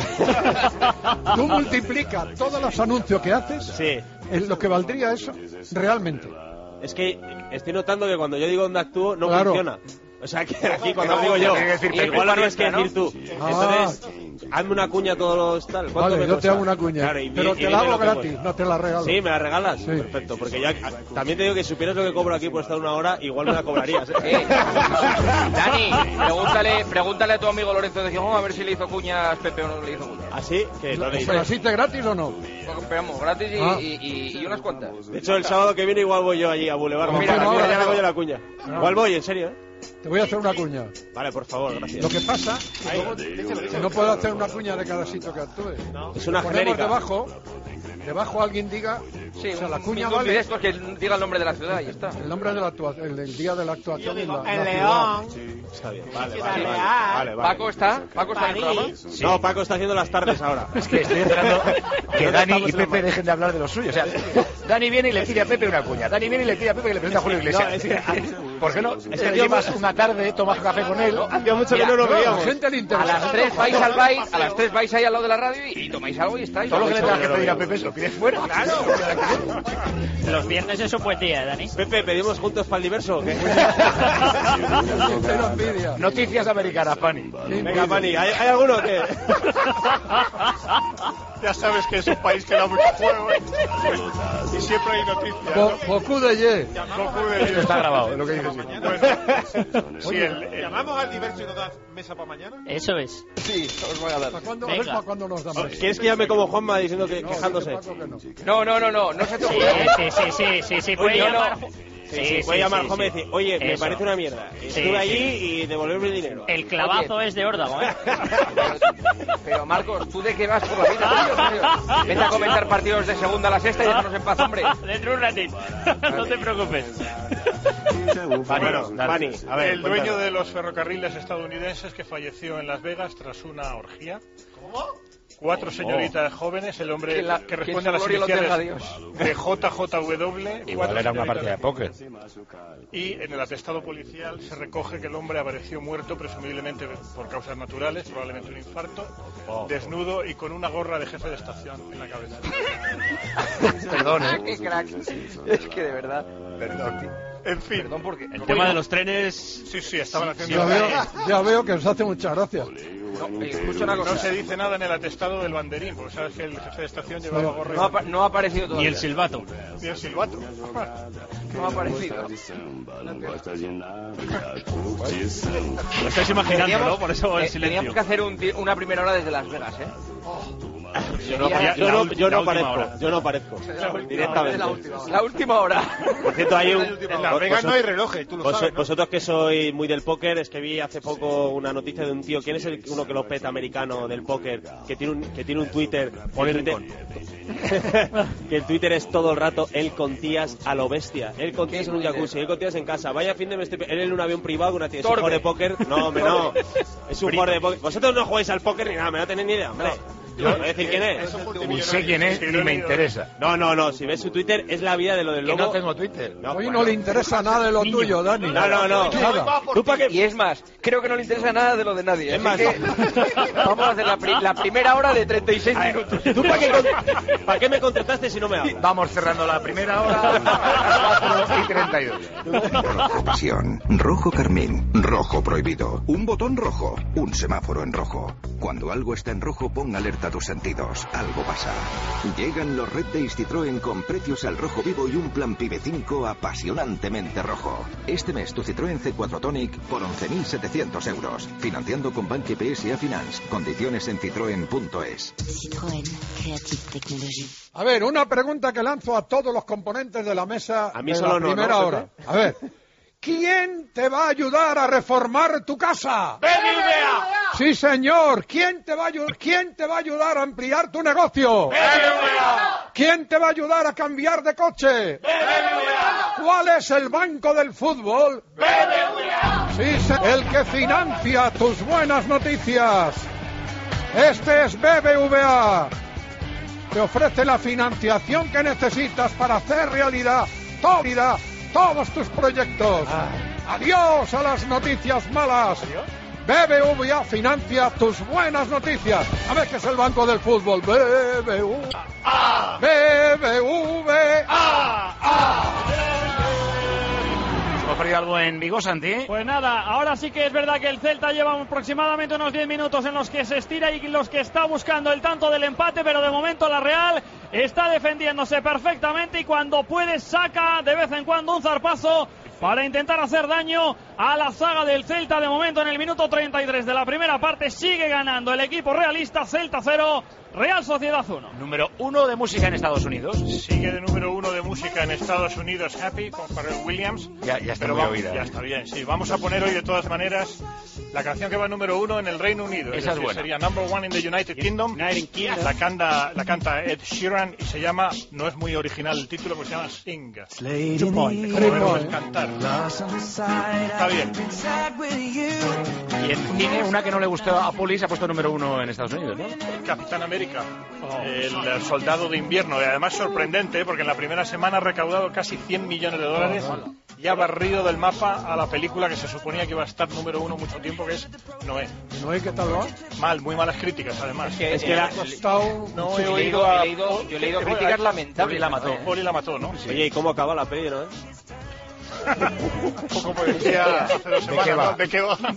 Tú multiplica todos los anuncios que haces Sí. en lo que valdría eso realmente. Es que estoy notando que cuando yo digo dónde actúo no Claro. funciona. O sea, que aquí cuando digo yo, Tienes que decir igual lo tienes que Pepa, ¿no? decir tú. Ah. Entonces, hazme una cuña a todos los tal. ¿Cuánto Vale, me yo te cuesta? hago una cuña. Claro, y pero vi- y te la dime hago lo que gratis, cuesta. no te la regalo. Sí, me la regalas. Sí. Perfecto, porque yo también te digo que si supieras lo que cobro aquí por estar una hora, igual me la cobrarías. ¿eh? Eh, Dani, pregúntale, pregúntale a tu amigo Lorenzo de Gijón a ver si le hizo cuñas Pepe o no le hizo cuñas. ¿Así? Que no le ¿Se la hiciste gratis o no? Esperamos, gratis y, Ah. y, y, y unas cuantas. De hecho, el sábado que viene igual voy yo allí a Boulevard. Pues Mira, mira, mira, ahora ya no. hago yo la cuña. Igual voy, en serio, ¿eh? Te voy a hacer una cuña. Vale, por favor, gracias. Lo que pasa que no puedo hacer una cuña de cada sitio que actúe. Es una Ponemos genérica. debajo debajo alguien diga, Sí, o sea, la un cuña minuto vale. de estos que diga el nombre de la ciudad y ya está. El nombre de la actua- el, el día de la actuación en la, el la León. ciudad. Está bien, vale, Sí, vale, sí, vale, Leal. vale, vale. Paco está, Paco está en el programa. Sí. No, Paco está haciendo las tardes ahora. Es que estoy esperando que ¿Dónde Dani estamos y en la Pepe dejen de hablar de lo suyo. O sea, Dani viene y le pide a Pepe una cuña. Dani viene y le pide a Pepe que le presente a Julio Iglesias. No, es que- ¿Por qué no? Es que llevas una tarde, tomas café con él. Hacía mucho que Mira, no lo no, veíamos. La gente le A interesa. las tres vais al baile, a las tres vais ahí al lado de la radio y, y tomáis algo y estáis. Todo lo que le tengas que pedir a Pepe se lo pides fuera. Claro. Los viernes es un buen día, ¿eh, Dani? Pepe, ¿pedimos juntos para el diverso? ¿Qué? Cero envidia. Noticias americanas, Pani. Venga, Pani, ¿hay, ¿hay alguno que...? Ya sabes que es un país que da mucho juego, ¿eh? Y siempre hay noticias, Bo- ¿no? Boku de Ye. Goku de Esto está grabado, es lo que dice siempre. Bueno, sí, el- el- ¿llamamos al diverso y nos das mesa para mañana? Eso es. Sí, os voy a dar. ¿Para cuándo, a Venga. ver para cuándo nos damos? ¿Quieres que llame como Juanma diciendo que No, quejándose? dice Paco que no. No, no, no, no, no se te Sí, ocurre. sí, sí, sí, sí, sí, puede Oye, no, llamar. no. Sí, sí, puede llamar a Juanma y decir, oye, me Eso. parece una mierda. Estuve Sí, allí sí. y devolverme el dinero. El clavazo es de órdago, ¿eh? Pero Marcos, ¿tú de qué vas por la vida, tío? Vete a comentar partidos de segunda a la sexta y déjanos en paz, hombre. Dentro de un ratito. No te preocupes. Bueno, Pani, a ver, El dueño cuéntanos. de los ferrocarriles estadounidenses que falleció en Las Vegas tras una orgía. ¿Cómo? Cuatro señoritas jóvenes, el hombre Que la- que que responde a las su gloria lo tenga iniciales de J J W. Igual era una partida de póker. Y en el atestado policial se recoge que el hombre apareció muerto, presumiblemente por causas naturales, probablemente un infarto, desnudo y con una gorra de jefe de estación en la cabeza. Perdón, Ah, ¿eh? qué crack. Es que de verdad. Perdón. En fin. Perdón porque. El tema de los trenes... Sí, sí, estaban Ya haciendo... veo, ya veo que os hace mucha gracia. No, eh, escucha una cosa. No se dice nada en el atestado del banderín, porque sabes que el jefe de estación llevaba gorra y- No ha, apa- no ha aparecido Ni todavía. el silbato. y el silbato. No ha aparecido. Lo estáis imaginando, Teníamos- ¿no? Por eso el eh, silencio. Teníamos que hacer un ti- una primera hora desde Las Vegas, ¿eh? Yo no, Ya- yo no, yo la no última aparezco, hora. yo no aparezco. Directamente. La última, la última hora. Por cierto, hay un... En Las Vegas no hay relojes, tú lo Vos- sabes, ¿no? Vosotros que sois muy del póker, es que vi hace poco una noticia de un tío, ¿quién es el uno que lo peta americano del póker? Que tiene un, que tiene un Twitter, Poli el Twitter- que el Twitter es todo el rato él con tías a lo bestia, él con tías en un jacuzzi, él con tías en casa, vaya fin de me estoy... él en un avión privado con una tía, es un Torbe. jugador de póker, no, hombre, no, es un jugador de póker, vosotros no jugáis al póker ni nada, me no tenéis ni idea, hombre. Yo, voy a decir quién es. Ni sé quién es ni me interesa. No, no, no, si ves su Twitter es la vida de lo del Que lobo. no tengo Twitter. No, Hoy bueno. no le interesa nada de lo tuyo, Dani. No, no, no. Nada. ¿Tú para qué? Y es más, creo que no le interesa nada de lo de nadie. Es así más- que vamos a hacer la, pri- la primera hora de treinta y seis minutos. ¿Tú para qué, con- para qué me contrataste si no me hablas? Vamos cerrando la primera hora a las cuatro y treinta y dos. Rojo pasión, rojo carmín, rojo prohibido. Un botón rojo, un semáforo en rojo. Cuando algo está en rojo, pon alerta a tus sentidos. Algo pasa. Llegan los Red Days Citroën con precios al rojo vivo y un plan Pibe cinco apasionantemente rojo. Este mes tu Citroën C cuatro Tonic por once mil setecientos euros. Financiando con Banque P S A Finance. Condiciones en citroen punto es. Citroën, Creative Technology. A ver, una pregunta que lanzo a todos los componentes de la mesa A mí de solo la no, primera ¿no, hora. A ver, ¿quién te va a ayudar a reformar tu casa? B B V A. Sí, señor. ¿Quién te va a ayudar? ¿Quién te va a ayudar a ampliar tu negocio? B B V A. ¿Quién te va a ayudar a cambiar de coche? B B V A. ¿Cuál es el banco del fútbol? B B V A. Sí, se- el que financia tus buenas noticias. Este es B B V A. Te ofrece la financiación que necesitas para hacer realidad, to- realidad todos tus proyectos. Adiós a las noticias malas. B B V A financia tus buenas noticias. A ver qué es el banco del fútbol. B B V A. B B V A. ¿Hemos perdido algo en Vigo, Santi? Pues nada, ahora sí que es verdad que el Celta lleva aproximadamente unos diez minutos en los que se estira y los que está buscando el tanto del empate, pero de momento la Real está defendiéndose perfectamente y cuando puede saca de vez en cuando un zarpazo para intentar hacer daño a la zaga del Celta. De momento, en el minuto treinta y tres de la primera parte, sigue ganando el equipo realista. Celta cero, Real Sociedad uno. Número uno de música en Estados Unidos. Sigue de número uno de música en Estados Unidos Happy con Pharrell Williams. Ya, ya está Pero muy vamos, oída. ya está bien, sí. Vamos a poner hoy de todas maneras la canción que va número uno en el Reino Unido. Esa es decir, buena. Sería number one in the United Kingdom. United Kingdom. La canta, la canta Ed Sheeran y se llama, no es muy original el título, porque se llama Sing. Two point. Como veremos cantar. Está bien. Y en cine, una que no le gustó a Poli se ha puesto número uno en Estados Unidos, ¿no? Capitán América, el soldado de invierno, y además sorprendente, porque en la primera semana ha recaudado casi cien millones de dólares y ha barrido del mapa a la película que se suponía que iba a estar número uno mucho tiempo, que es Noé. ¿Noé qué tal va? Mal, muy malas críticas, además. Es que, Es que eh, la- le- costado... no sí, he he oído leído- a... he leído- yo he leído críticas lamentables. Poli la mató. ¿eh? Poli la mató, ¿no? Oye, ¿y cómo acaba la peli, no? Un poco como decía hace dos ¿De qué semanas, va? ¿no? ¿De qué va?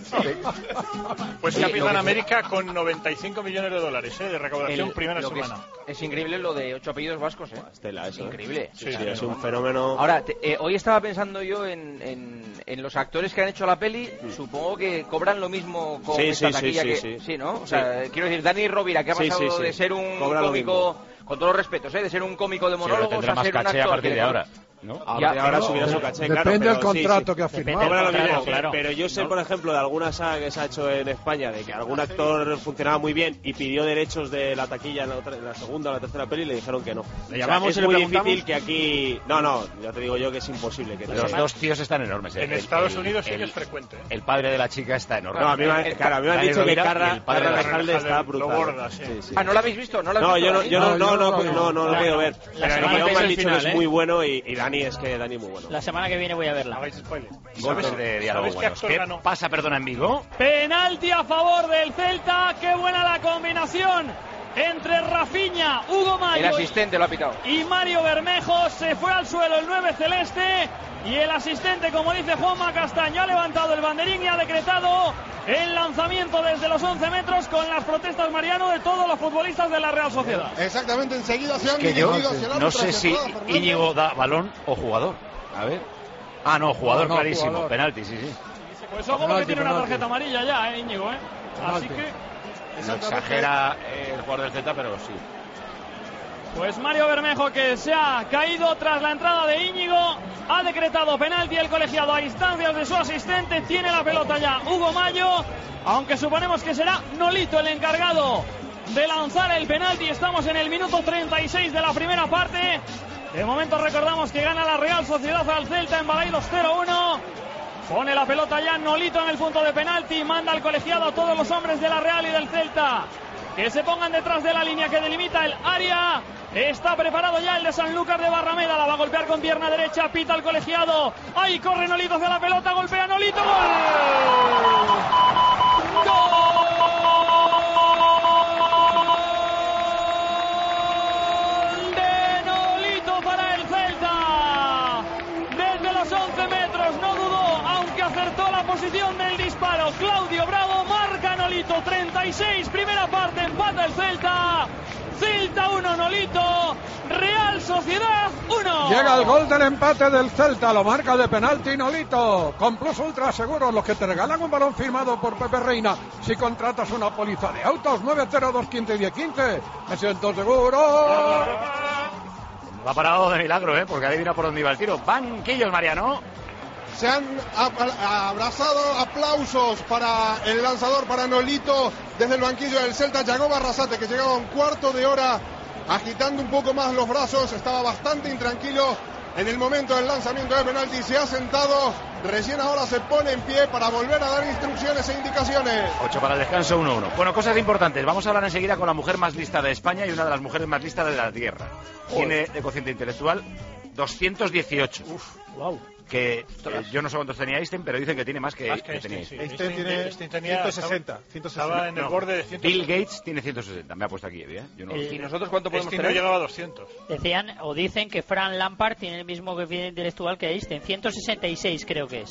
Pues Oye, Capitán lo que- América con noventa y cinco millones de dólares, ¿eh? De recaudación El- primera lo que semana. Es, es increíble lo de ocho apellidos vascos, ¿eh? Estela, eso. ¿eh? Increíble. Sí, sí, es un fenómeno. Ahora, te- eh, hoy estaba pensando yo en, en, en los actores que han hecho la peli. Supongo que cobran lo mismo con Sí, esta sí, sí, taquilla sí, que... sí. Sí, ¿no? O sea, quiero decir, Dani Rovira, que ha Sí, pasado sí, sí. de ser un Cobra lo cómico, con todos los respetos, ¿eh? De ser un cómico de Sí, pero monólogos tendrá a más ser un caché actor. a partir que de le- ahora, ¿no? Ahora, Ya, ahora pero- subirá su caché, claro. Depende pero del contrato sí, que ha sí. firmado. Cobra lo mismo, Claro, claro. Pero yo sé, por ejemplo, de alguna saga que se ha hecho en España, de que algún actor funcionaba muy bien y pidió derechos de la taquilla en la, otra- en la segunda o la tercera peli y le dijeron que no. ¿Le llamamos O sea, y le es muy preguntamos? difícil que aquí... No, no, ya te digo yo que es imposible. Que Los te- dos tíos están enormes. ¿eh? En El- Estados el- Unidos sí el- que es frecuente, ¿eh? El padre de la chica está enorme. No, a mí me, El- claro, a mí me han Dani dicho que Rovira y Carra, el padre Carra de Rejalde Rejalde está lo brutal. borda, sí. sí. Ah, ¿no la habéis visto? ¿No la has No, visto, yo no, Dani? yo no, No, no, yo no, no, no, no, no lo he podido ver. La Pero semana me que han viene dicho el que final, es ¿eh? muy bueno y, y Dani es que Dani muy bueno. La semana que viene voy a verla. Hagáis spoiler. Golpes de diálogo ¿Sabes qué buenos. actor ¿Qué ganó? pasa, perdona, en Vigo? Penalti a favor del Celta. Qué buena la combinación entre Rafinha, Hugo El Mayo asistente lo ha pitado. y Mario Bermejo. Se fue al suelo el nueve celeste y el asistente, como dice Juanma Castaño, ha levantado el banderín y ha decretado el lanzamiento desde los once metros con las protestas, Mariano, de todos los futbolistas de la Real Sociedad. Exactamente, enseguida se han Que yo dirigido hacia el no árbitro, sé hacia si Fernando Fernández. Íñigo da balón o jugador. A ver. Ah, no, jugador No, no, clarísimo. jugador. Penalti, sí, sí. Pues ojo porque Penalti, tiene una penalti. tarjeta amarilla ya, eh, Íñigo, eh. Así Penalti. que Lo exagera eh, el jugador del Celta, pero sí. pues Mario Bermejo, que se ha caído tras la entrada de Íñigo, ha decretado penalti el colegiado a instancias de su asistente. Tiene la pelota ya Hugo Mayo, aunque suponemos que será Nolito el encargado de lanzar el penalti. Estamos en el minuto treinta y seis de la primera parte. De momento recordamos que gana la Real Sociedad al Celta en Balaidos cero uno. Pone la pelota ya Nolito en el punto de penalti. Manda al colegiado a todos los hombres de la Real y del Celta que se pongan detrás de la línea que delimita el área. Está preparado ya el de Sanlúcar de Barrameda. La va a golpear con pierna derecha. Pita el colegiado. Ahí corre Nolito hacia la pelota. Golpea Nolito. ¡Gol! ¡Gol de Nolito para el Celta! Desde los once metros, no dudó, aunque acertó la posición del disparo. Claudio Bravo marca Nolito. treinta y seis, primera parte, empata el Celta. Celta uno, Nolito. Real Sociedad uno. Llega el gol del empate del Celta, lo marca de penalti Nolito. Con Plus Ultra Seguros, los que te regalan un balón firmado por Pepe Reina si contratas una póliza de autos. Nueve cero dos quince diez quince. Me siento seguro. Lo ha parado de milagro, ¿eh? Porque adivina por dónde iba el tiro. Banquillos, Mariano. Se han a- abrazado aplausos para el lanzador, para Nolito, desde el banquillo del Celta. Yagoba Arrasate, que llegaba un cuarto de hora agitando un poco más los brazos, estaba bastante intranquilo en el momento del lanzamiento de penalti. Se ha sentado, recién ahora se pone en pie para volver a dar instrucciones e indicaciones. ocho para el descanso, uno uno. Bueno, cosas importantes. Vamos a hablar enseguida con la mujer más lista de España y una de las mujeres más listas de la Tierra. Tiene de cociente intelectual doscientos dieciocho. Uf, wow. Que eh, yo no sé cuántos tenía Einstein, pero dicen que tiene más que, Más que que tenía Einstein, Einstein. sí. Einstein tiene- Einstein tenía- ciento sesenta, ciento sesenta. Estaba en el No, borde de ciento Bill sesenta. Gates tiene ciento sesenta. Me ha puesto aquí, ¿eh? Yo no lo El- sé. ¿Y nosotros cuánto podemos Einstein no tener? llegaba a doscientos. Decían o dicen que Fran Lampard tiene el mismo coeficiente intelectual que Einstein. ciento sesenta y seis creo que es.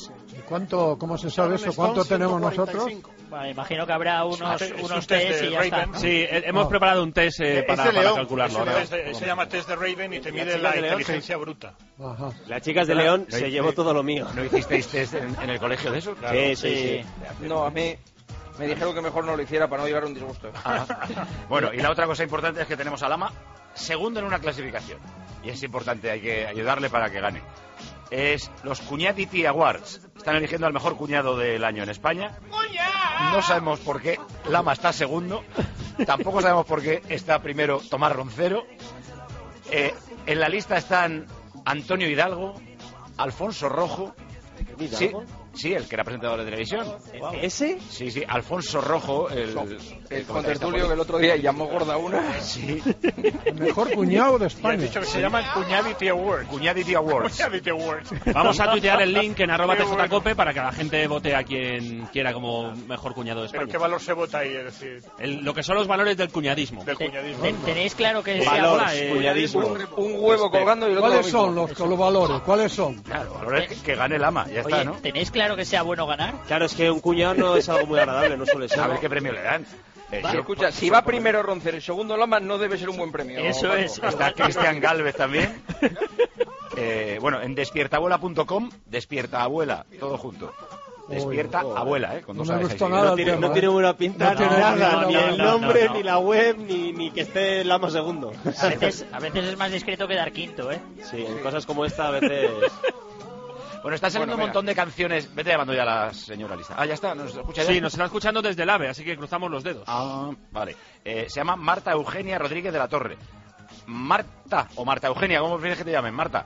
¿Cuánto, cómo se sabe eso? ¿Cuánto tenemos nosotros? Bueno, imagino que habrá unos, Es un unos test test de y ya Raven, está. ¿no? Sí, eh, hemos Ah. preparado un test eh, Ese para, para León, calcularlo. ese ahora. test de- se llama test de Raven y te mide chicas la de León, inteligencia bruta. Ajá. Las chicas de León se llevó todo lo mío. ¿No hicisteis test en, en el colegio de eso? Sí, sí, sí. No, a mí me dijeron que mejor no lo hiciera para no llevar un disgusto. Ah. Bueno, y la otra cosa importante es que tenemos a Lama segundo en una clasificación. Y es importante, hay que ayudarle para que gane. Es los Cuñadity Awards. Están eligiendo al mejor cuñado del año en España. No sabemos por qué Lama está segundo. Tampoco sabemos por qué está primero Tomás Roncero. Eh, en la lista están Antonio Hidalgo, Alfonso Rojo. Sí, ¿Hidalgo? sí, el que era presentador de televisión. ¿Ese? Sí, sí, Alfonso Rojo, el, El contertulio que el otro día llamó gorda una. Sí. El mejor cuñado de Y has España. dicho que se llaman Cuñadity Awards. Cuñadity Awards. Cuñadity Awards. Vamos a tuitear el link en arroba Qué bueno. tjcope para que la gente vote a quien quiera como mejor cuñado de Pero España. ¿qué valor se vota ahí? Es decir, El- lo que son los valores del cuñadismo. del Te- cuñadismo. te- ¿Tenéis claro que sea Valor, hola, eh, cuñadismo. Un, un huevo colgando y el otro lo ¿Cuáles mismo. son los, los valores? ¿Cuáles son? Claro, ahora es que, que gane Lama, ya está, Oye, ¿no? ¿tenéis claro que sea bueno ganar? Claro, es que un cuñado no es algo muy agradable, no suele ser. A ver qué premio le dan. Eh, Sí, yo- escucha, si va primero Roncero y segundo Lama, no debe ser un buen premio. Eso Paco. es. Está Cristian Galvez también. Eh, bueno, en despiertaabuela punto com, despierta abuela, todo junto. Despierta Uy, abuela, ¿eh? Con no dos me A's ahí gustó seguidas. nada No el tiene, tema, no ¿eh? tiene buena pinta No tiene nada, nada, ni no, el no, nombre, no, no. ni la web, ni, ni que esté Lama segundo. A veces, a veces es más discreto que dar quinto, ¿eh? Sí, en cosas como esta a veces... Bueno, está saliendo Bueno, un montón de canciones. Vete llamando ya a la señora lista. Ah, ya está, nos escucha ya. Sí, nos está escuchando desde el AVE, así que cruzamos los dedos. Ah, vale. Eh, se llama Marta Eugenia Rodríguez de la Torre. Marta, o Marta Eugenia, ¿cómo prefieres que te llamen? Marta.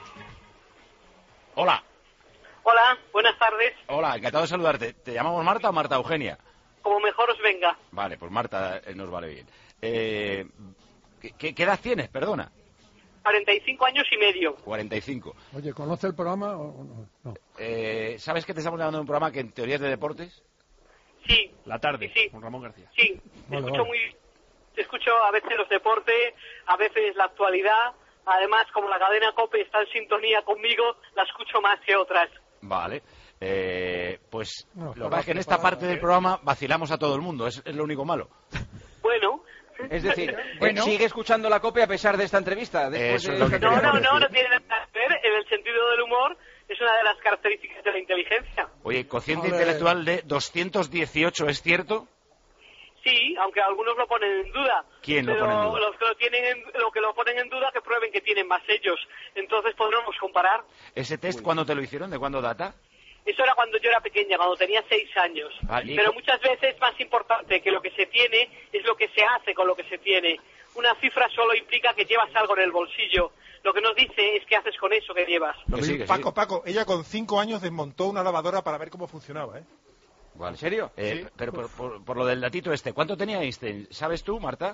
Hola. Hola, buenas tardes. Hola, encantado de saludarte. ¿Te llamamos Marta o Marta Eugenia? Como mejor os venga. Vale, pues Marta eh, nos vale bien. Eh, ¿qué, qué- qué edad tienes? Perdona. cuarenta y cinco años y medio. cuarenta y cinco. Oye, ¿conoce el programa o no? No. Eh, ¿Sabes que te estamos llamando de un programa que en teoría es de deportes? Sí, La tarde, Sí, sí. con Ramón García. sí. Vale, escucho vale. muy, escucho a veces los deportes, a veces la actualidad. Además, como la cadena COPE está en sintonía conmigo, la escucho más que otras. Vale. Eh, pues No, lo que para- pasa es que en esta para- parte del programa vacilamos a todo el mundo, es, es lo único malo. Bueno. Es decir, Bueno. sigue escuchando la copia a pesar de esta entrevista. Después Eso de es lo esta que No, entrevista. no, no, no tiene nada que ver. En el sentido del humor, es una de las características de la inteligencia. Oye, cociente A ver. intelectual de doscientos dieciocho, ¿es cierto? Sí, aunque algunos lo ponen en duda. ¿Quién lo pero pone en duda? los que lo tienen en, lo que lo ponen en duda que prueben que tienen más ellos. Entonces podremos comparar. ¿Ese test cuándo te lo hicieron? ¿De cuándo data? Eso era cuando yo era pequeña, cuando tenía seis años. Vale, y Pero co- muchas veces más importante que lo que se tiene es lo que se hace con lo que se tiene. Una cifra solo implica que llevas algo en el bolsillo. Lo que nos dice es qué haces con eso que llevas. Que sí, que sí. Paco, Paco, ella con cinco años desmontó una lavadora para ver cómo funcionaba, ¿eh? Vale. ¿En serio? Eh, Pero por, por- por lo del datito este, ¿cuánto tenía Einstein? ¿Sabes tú, Marta?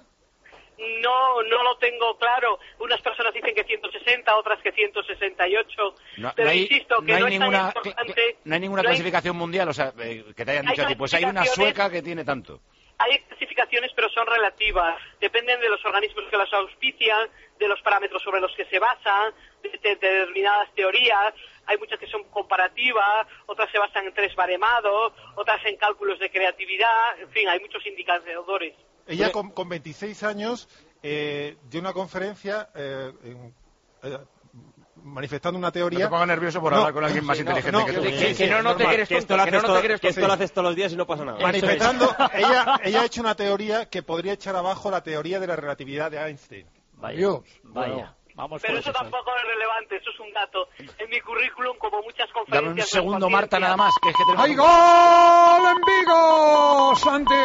No, no lo tengo claro. Unas personas dicen que ciento sesenta, otras que ciento sesenta y ocho. No, pero no hay, insisto que no hay no, ninguna, es tan importante. no hay ninguna no hay- clasificación mundial, o sea, eh, que te hayan Hay dicho a ti, pues hay una clasificaciones- sueca que tiene tanto. Hay clasificaciones, pero son relativas. Dependen de los organismos que las auspician, de los parámetros sobre los que se basan, de, de- de determinadas teorías. Hay muchas que son comparativas, otras se basan en tres baremados, otras en cálculos de creatividad. En fin, hay muchos indicadores. Ella con, con veintiséis años eh, dio una conferencia eh, en- eh, manifestando una teoría. No te pongas nervioso por hablar con alguien más inteligente que tú. que- Sí, que sí, no, no te normal. quieres Que esto lo tonto, que haces, no, no todo- te quieres que esto tonto. lo haces todos los días y no pasa nada. Manifestando, ella, ella ha hecho una teoría que podría echar abajo la teoría de la relatividad de Einstein. Vaya, Dios. vaya. Vamos Pero por eso eso. tampoco es relevante, eso es un dato. En mi currículum, como muchas Dame un conferencias... de segundo, paciencia- Marta, nada más, que es que tenemos... ¡Hay gol en Vigo, Santi!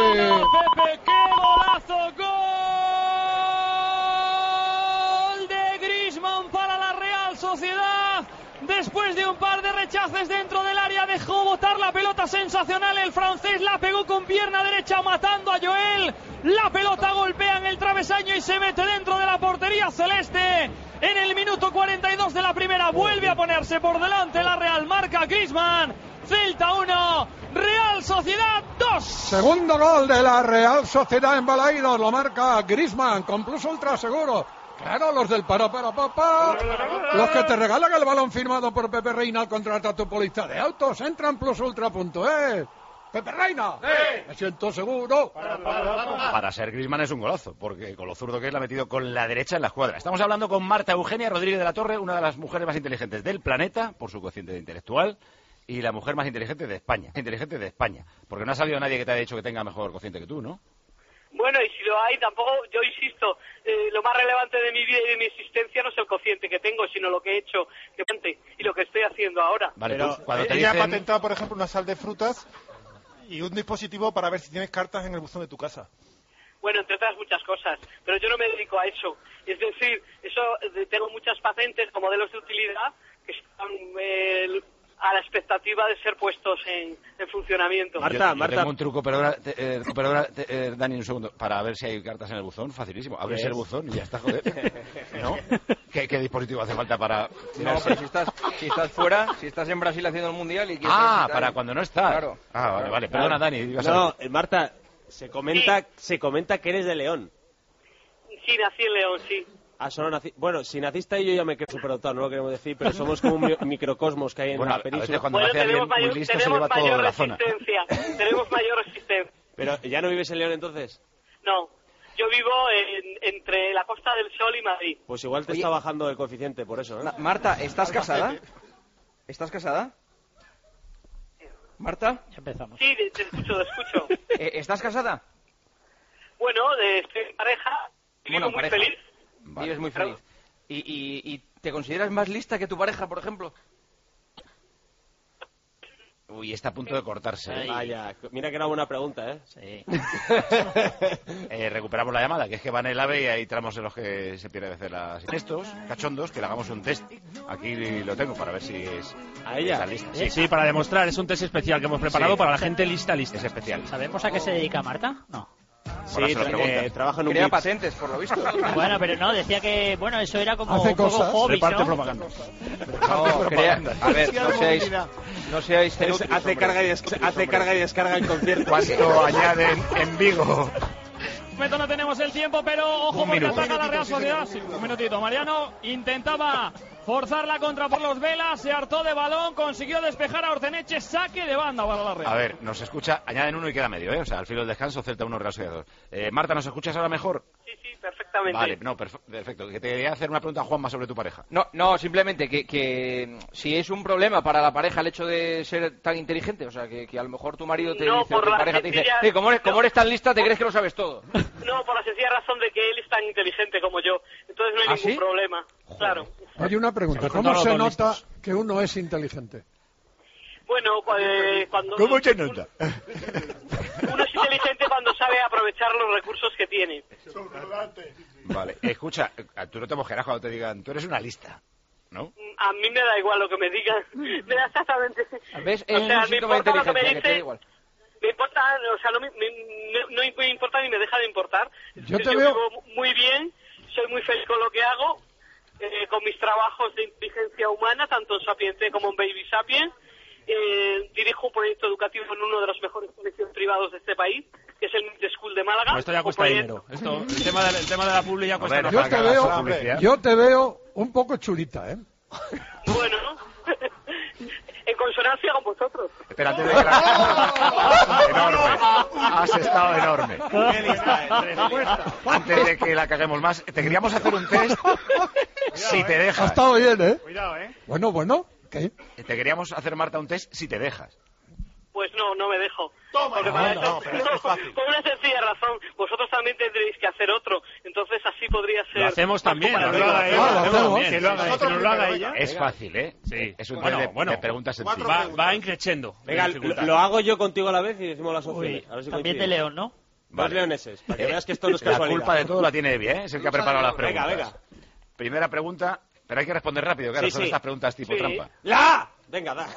Pepe, qué golazo, gol de Griezmann para la Real Sociedad. Después de un par de rechaces dentro del área, dejó botar la pelota sensacional. El francés la pegó con pierna derecha matando a Joel. La pelota golpea en el travesaño y se mete dentro de la portería celeste. En el minuto cuarenta y dos de la primera vuelve a ponerse por delante la Real, marca Griezmann. Celta uno, Real Sociedad dos. Segundo gol de la Real Sociedad en Balaídos, lo marca Griezmann con plus ultra seguro. Claro, los del para, para, papá. Los que te regalan el balón firmado por Pepe Reina al contratar tu póliza de autos. Entra en plus ultra punto es. ¡Pepe Reina! ¡Eh! ¡Me siento seguro! Para ser Griezmann es un golazo, porque con lo zurdo que es la ha metido con la derecha en la escuadra. Estamos hablando con Marta Eugenia Rodríguez de la Torre, una de las mujeres más inteligentes del planeta, por su cociente intelectual, y la mujer más inteligente de España. Inteligente de España. Porque no ha salido nadie que te haya dicho que tenga mejor cociente que tú, ¿no? Bueno, y si lo hay, tampoco, yo insisto, eh, lo más relevante de mi vida y de mi existencia no es el cociente que tengo, sino lo que he hecho y lo que estoy haciendo ahora. Vale, pero tú, cuando te ella dicen... ha patentado, por ejemplo, una sal de frutas y un dispositivo para ver si tienes cartas en el buzón de tu casa. Bueno, entre otras muchas cosas, pero yo no me dedico a eso. Es decir, eso eh, tengo muchas patentes con modelos de utilidad que están eh, a la expectativa de ser puestos en, en funcionamiento. Marta, yo, yo Marta. Tengo un truco, perdona, te, eh, perdona te, eh, Dani, un segundo, para ver si hay cartas en el buzón, facilísimo. Abres el buzón y ya está, joder. ¿No? ¿Qué, ¿Qué dispositivo hace falta para...? No, pero si estás, si estás fuera, si estás en Brasil haciendo el Mundial y quieres... Ah, para cuando no estás. Claro. Ah, vale, vale. Perdona, claro. Dani. Ibas no, a... eh, Marta, se comenta, sí. se comenta que eres de León. Sí, nací en León, sí. Ah, solo nací... Bueno, si naciste ahí yo ya me creo superdotado, no lo queremos decir, pero somos como un microcosmos que hay en bueno, la península. Cuando bueno, tenemos mayor, mayor, listo, tenemos mayor resistencia. La tenemos mayor resistencia. Pero, ¿ya no vives en León entonces? No, yo vivo en, entre la Costa del Sol y Madrid. Pues igual te Oye, está bajando el coeficiente por eso, ¿eh? Marta, ¿estás casada? ¿Estás casada? ¿Marta? Ya empezamos. Sí, te escucho, te escucho. Eh, ¿Estás casada? Bueno, de, estoy en pareja, vivo bueno, muy pareja. feliz. Vale. Vives muy feliz. ¿Y, y, ¿Y te consideras más lista que tu pareja, por ejemplo? Uy, está a punto de cortarse. ¿eh? Vaya, mira que era buena pregunta, ¿eh? Sí. eh, recuperamos la llamada, que es que van el AVE y hay tramos en los que se pierde veces las... Estos, cachondos, que le hagamos un test. Aquí lo tengo para ver si es... ¿A ella? Está lista. Sí, sí, para demostrar. Es un test especial que hemos preparado sí. para la gente lista, lista. Es especial. ¿Sabemos a qué se dedica Marta? No. Sí, eh, trabaja en un Crea patentes, por lo visto. Bueno, pero no, decía que, bueno, eso era como Hace un poco cosas, hobby, reparte ¿no? propaganda. No, crea... A ver, no seáis... No seáis es, hace, carga y des... hace carga y descarga en concierto. ¿Cuánto añaden en Vigo? Un momento no tenemos el tiempo, pero ojo porque ataca la Real Sociedad. Sí, un minutito. Mariano intentaba forzar la contra por los Velas, se hartó de balón, consiguió despejar a Orteneche, saque de banda para la Real. A ver, nos escucha, añaden uno y queda medio, ¿eh? O sea, al filo del descanso, Celta uno, Real Sociedad dos. Eh, Marta, ¿nos escuchas ahora mejor? Sí, sí, perfectamente. Vale, no, perf perfecto. Que te quería hacer una pregunta, Juanma, sobre tu pareja. No, no, simplemente que, que si es un problema para la pareja el hecho de ser tan inteligente, o sea, que, que a lo mejor tu marido te no, dice, por tu la pareja te dice, sencilla... hey, como eres, como no. eres tan lista, te crees que lo sabes todo. No, por la sencilla razón de que él es tan inteligente como yo. Entonces no hay ¿Ah, ningún sí? problema. Joder. Claro. Hay una pregunta. ¿Cómo se nota que uno es inteligente? Bueno, eh, cuando... ¿Cómo se nota? Uno es inteligente cuando sabe aprovechar los recursos que tiene. Vale, escucha, tú no te mojerás cuando te digan, tú eres una lista, ¿no? A mí me da igual lo que me digan. Me da exactamente... ¿Ves? O Es sea, un me síntoma de importa lo que me inteligencia, que te da dice... igual. Me importa, o sea, no me, me, no me importa ni me deja de importar. Yo te veo... vivo muy bien, soy muy feliz con lo que hago, eh, con mis trabajos de inteligencia humana, tanto en Sapiente como en Baby Sapien. Eh, dirijo un proyecto educativo en uno de los mejores colegios privados de este país, que es el Mid School de Málaga. Pues esto ya cuesta dinero. Esto, el, tema de, el tema de la publi ya cuesta. Ver, yo, te veo, yo te veo un poco chulita, ¿eh? Bueno, en consonancia con vosotros. Espérate de que la... enorme. Has estado enorme. Antes de que la caguemos más, te queríamos hacer un test. Si te dejas. Ha estado bien, ¿eh? Cuidado, ¿eh? Bueno, bueno. ¿Qué? Te queríamos hacer, Marta, un test si te dejas. Pues no, no me dejo. Toma, Porque no, para no, eso- no, pero es fácil. Por una sencilla razón, vosotros también tendréis que hacer otro. Entonces así podría ser. Lo hacemos más también. comparativo. lo hacemos, Ah, lo lo hacemos hacemos. bien, Que lo haga, sí, que nos lo haga ella. Es fácil, ¿eh? Sí. Es un Bueno, test de, bueno. de preguntas sencillas. Cuatro Va, va increciendo. Venga, la dificultad. lo, lo hago yo contigo a la vez y decimos las Uy, opciones. A ver si también de coincide. León, ¿no? Dos Vale. leoneses, para que veas que esto no es La casualidad. culpa de todo la tiene Evi, ¿eh? Es el que ha preparado las Venga, preguntas. venga. Primera pregunta, pero hay que responder rápido, claro, Sí, son sí. estas preguntas tipo Sí. trampa. ¡La! Venga, da.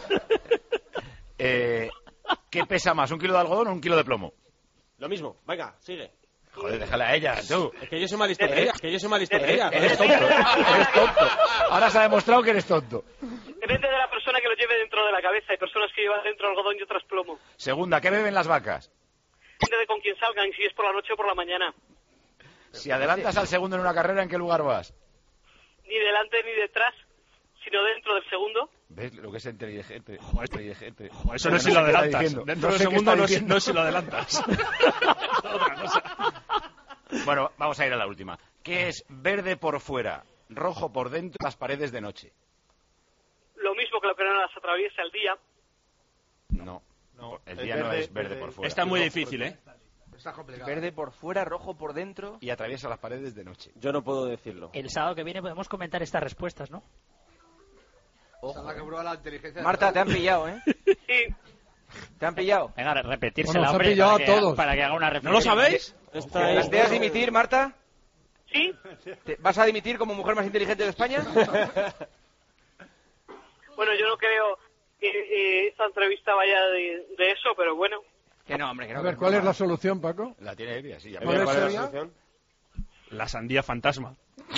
Eh, ¿Qué pesa más, un kilo de algodón o un kilo de plomo? Lo mismo, venga, sigue. Joder, déjala a ella, tú. Es que yo soy más listo que ella, es que yo soy más listo que ella. Eres tonto, eres tonto. Ahora se ha demostrado que eres tonto. Depende de la persona que lo lleve dentro de la cabeza. Hay personas que llevan dentro algodón y otras plomo. Segunda, ¿qué beben las vacas? Depende de con quién salgan, si es por la noche o por la mañana. Si adelantas al segundo en una carrera, ¿en qué lugar vas? Ni delante ni detrás, sino dentro del segundo. ¿Ves lo que es inteligente? inteligente. Eso no es si lo adelantas. Dentro del segundo no es, no es si lo adelantas. Otra cosa. Bueno, vamos a ir a la última. ¿Qué es verde por fuera, rojo por dentro, las paredes de noche? Lo mismo que lo que no las atraviesa el día. No, no el día no es verde por fuera. Está muy difícil, ¿eh? Está complicado. Verde por fuera, rojo por dentro. Y atraviesa las paredes de noche. Yo no puedo decirlo. El sábado que viene podemos comentar estas respuestas, ¿no? Ojo. La que prueba la inteligencia. Marta, te han pillado, ¿eh? Sí. ¿Te han pillado? Venga, repetirse Bueno, la se ha hombre pillado para, a que, todos. para que haga una reflexión. ¿No lo sabéis? Esta es- ¿Planteas dimitir, Marta? ¿Sí? ¿Te- ¿Vas a dimitir como mujer más inteligente de España? Bueno, yo no creo que eh, esta entrevista vaya de, de eso, pero bueno. Que no, hombre, que no. A ver, ¿cuál es la solución, Paco? La tiene Evia, sí. Ya ¿Cuál me- es ¿Cuál es la ella? solución? La sandía fantasma.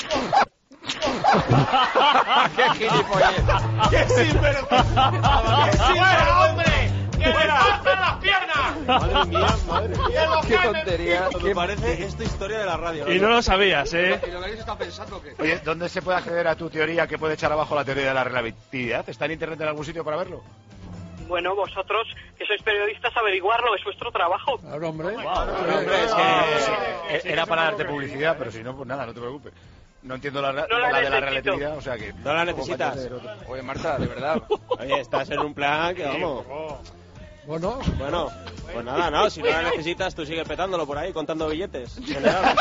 ¡Qué gilipollez! ¡Qué sinvergüenza! ¡Fuera, hombre! ¡Que le faltan las piernas! Madre mía, madre mía. ¡Qué tontería! Me parece esta historia de la radio. Y no lo sabías, ¿eh? ¿Y lo que alguien está pensando que? Oye, ¿dónde se puede acceder a tu teoría que puede echar abajo la teoría de la relatividad? ¿Está en internet en algún sitio para verlo? Bueno, vosotros, que sois periodistas, averiguarlo, es vuestro trabajo. Claro, hombre. Hombre, es que sí, era para darte publicidad, pero si no, pues nada, no te preocupes. No entiendo la, No la la de la necesito. relatividad, o sea que... No la necesitas. Oye, Marta, de verdad. Oye, estás en un plan que vamos. Bueno, Bueno, pues nada, no, si no la necesitas, tú sigues petándolo por ahí, contando billetes. en general.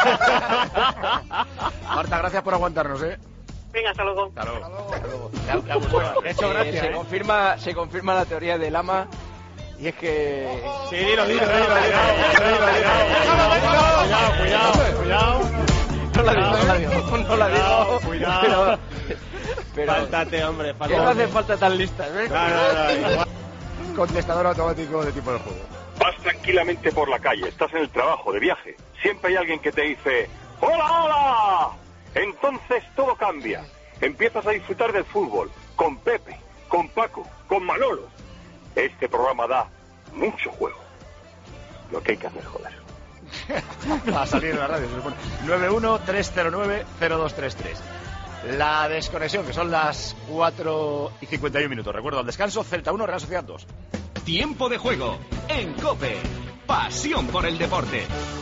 Marta, gracias por aguantarnos, ¿eh? Venga, hasta luego. Hasta luego. Hasta luego. La, la, le he hecho Eh, gracia, se, ¿eh? confirma, se confirma la teoría del ama. Y es que... Sí, dilo, dilo, dilo, dilo, dilo, Cuidado, cuidado, cuidado. No la digo, no la digo. No la digo. Cuidado. Pero, pero Faltate, hombre, que no hace faltate. falta tan listas, ¿ves? No, no, no. Contestador automático de tipo de juego. Vas tranquilamente por la calle, estás en el trabajo, de viaje. Siempre hay alguien que te dice ¡Hola, hola! Entonces todo cambia. Empiezas a disfrutar del fútbol, con Pepe, con Paco, con Manolo. Este programa da mucho juego. Lo que hay que hacer, joder. Va a salir en la radio, se supone. nueve uno tres cero nueve cero dos tres tres. La desconexión, que son las cuatro y cincuenta y un minutos. Recuerdo, al descanso, Celta uno, Real Sociedad dos. Tiempo de juego en COPE. Pasión por el deporte.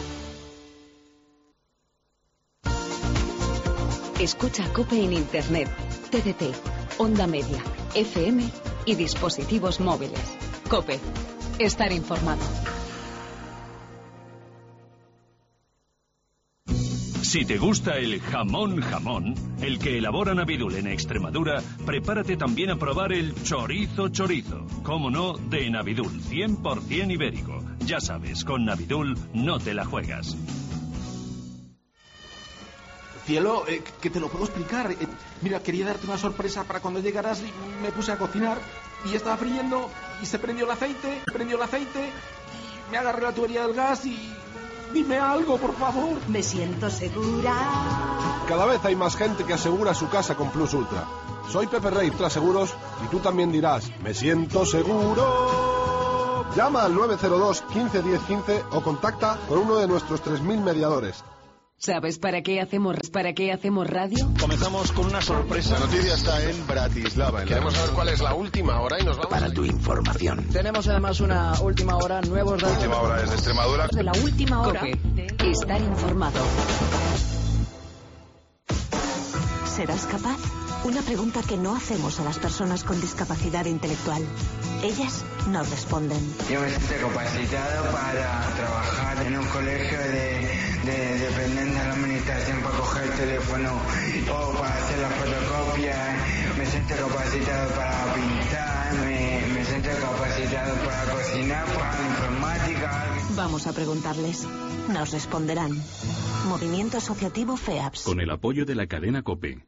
Escucha COPE en Internet, T D T, Onda Media, F M y dispositivos móviles. COPE. Estar informado. Si te gusta el jamón jamón, el que elabora Navidul en Extremadura, prepárate también a probar el chorizo chorizo. Cómo no, de Navidul, cien por ciento ibérico. Ya sabes, con Navidul no te la juegas. Cielo, eh, que te lo puedo explicar. Eh, mira, quería darte una sorpresa para cuando llegaras y me puse a cocinar y estaba friendo y se prendió el aceite, prendió el aceite y me agarré la tubería del gas y... Dime algo, por favor. Me siento segura. Cada vez hay más gente que asegura su casa con Plus Ultra. Soy Pepe Rey, Ultra Seguros, y tú también dirás, me siento seguro. Llama al nueve cero dos, quince diez quince o contacta con uno de nuestros tres mil mediadores. ¿Sabes para qué hacemos para qué hacemos radio? Comenzamos con una sorpresa. La noticia está en Bratislava. Queremos saber cuál es la última hora y nos vamos. Para tu información. Tenemos además una última hora, nuevos datos. Última hora desde Extremadura. De la última hora. COPE. Estar informado. ¿Serás capaz? Una pregunta que no hacemos a las personas con discapacidad intelectual. Ellas nos responden. Yo me siento capacitado para trabajar en un colegio de, de dependencia de la administración para coger el teléfono o para hacer la fotocopia. Me siento capacitado para pintar, me, me siento capacitado para cocinar, para la informática. Vamos a preguntarles. Nos responderán. Movimiento Asociativo FEAPS. Con el apoyo de la cadena COPE.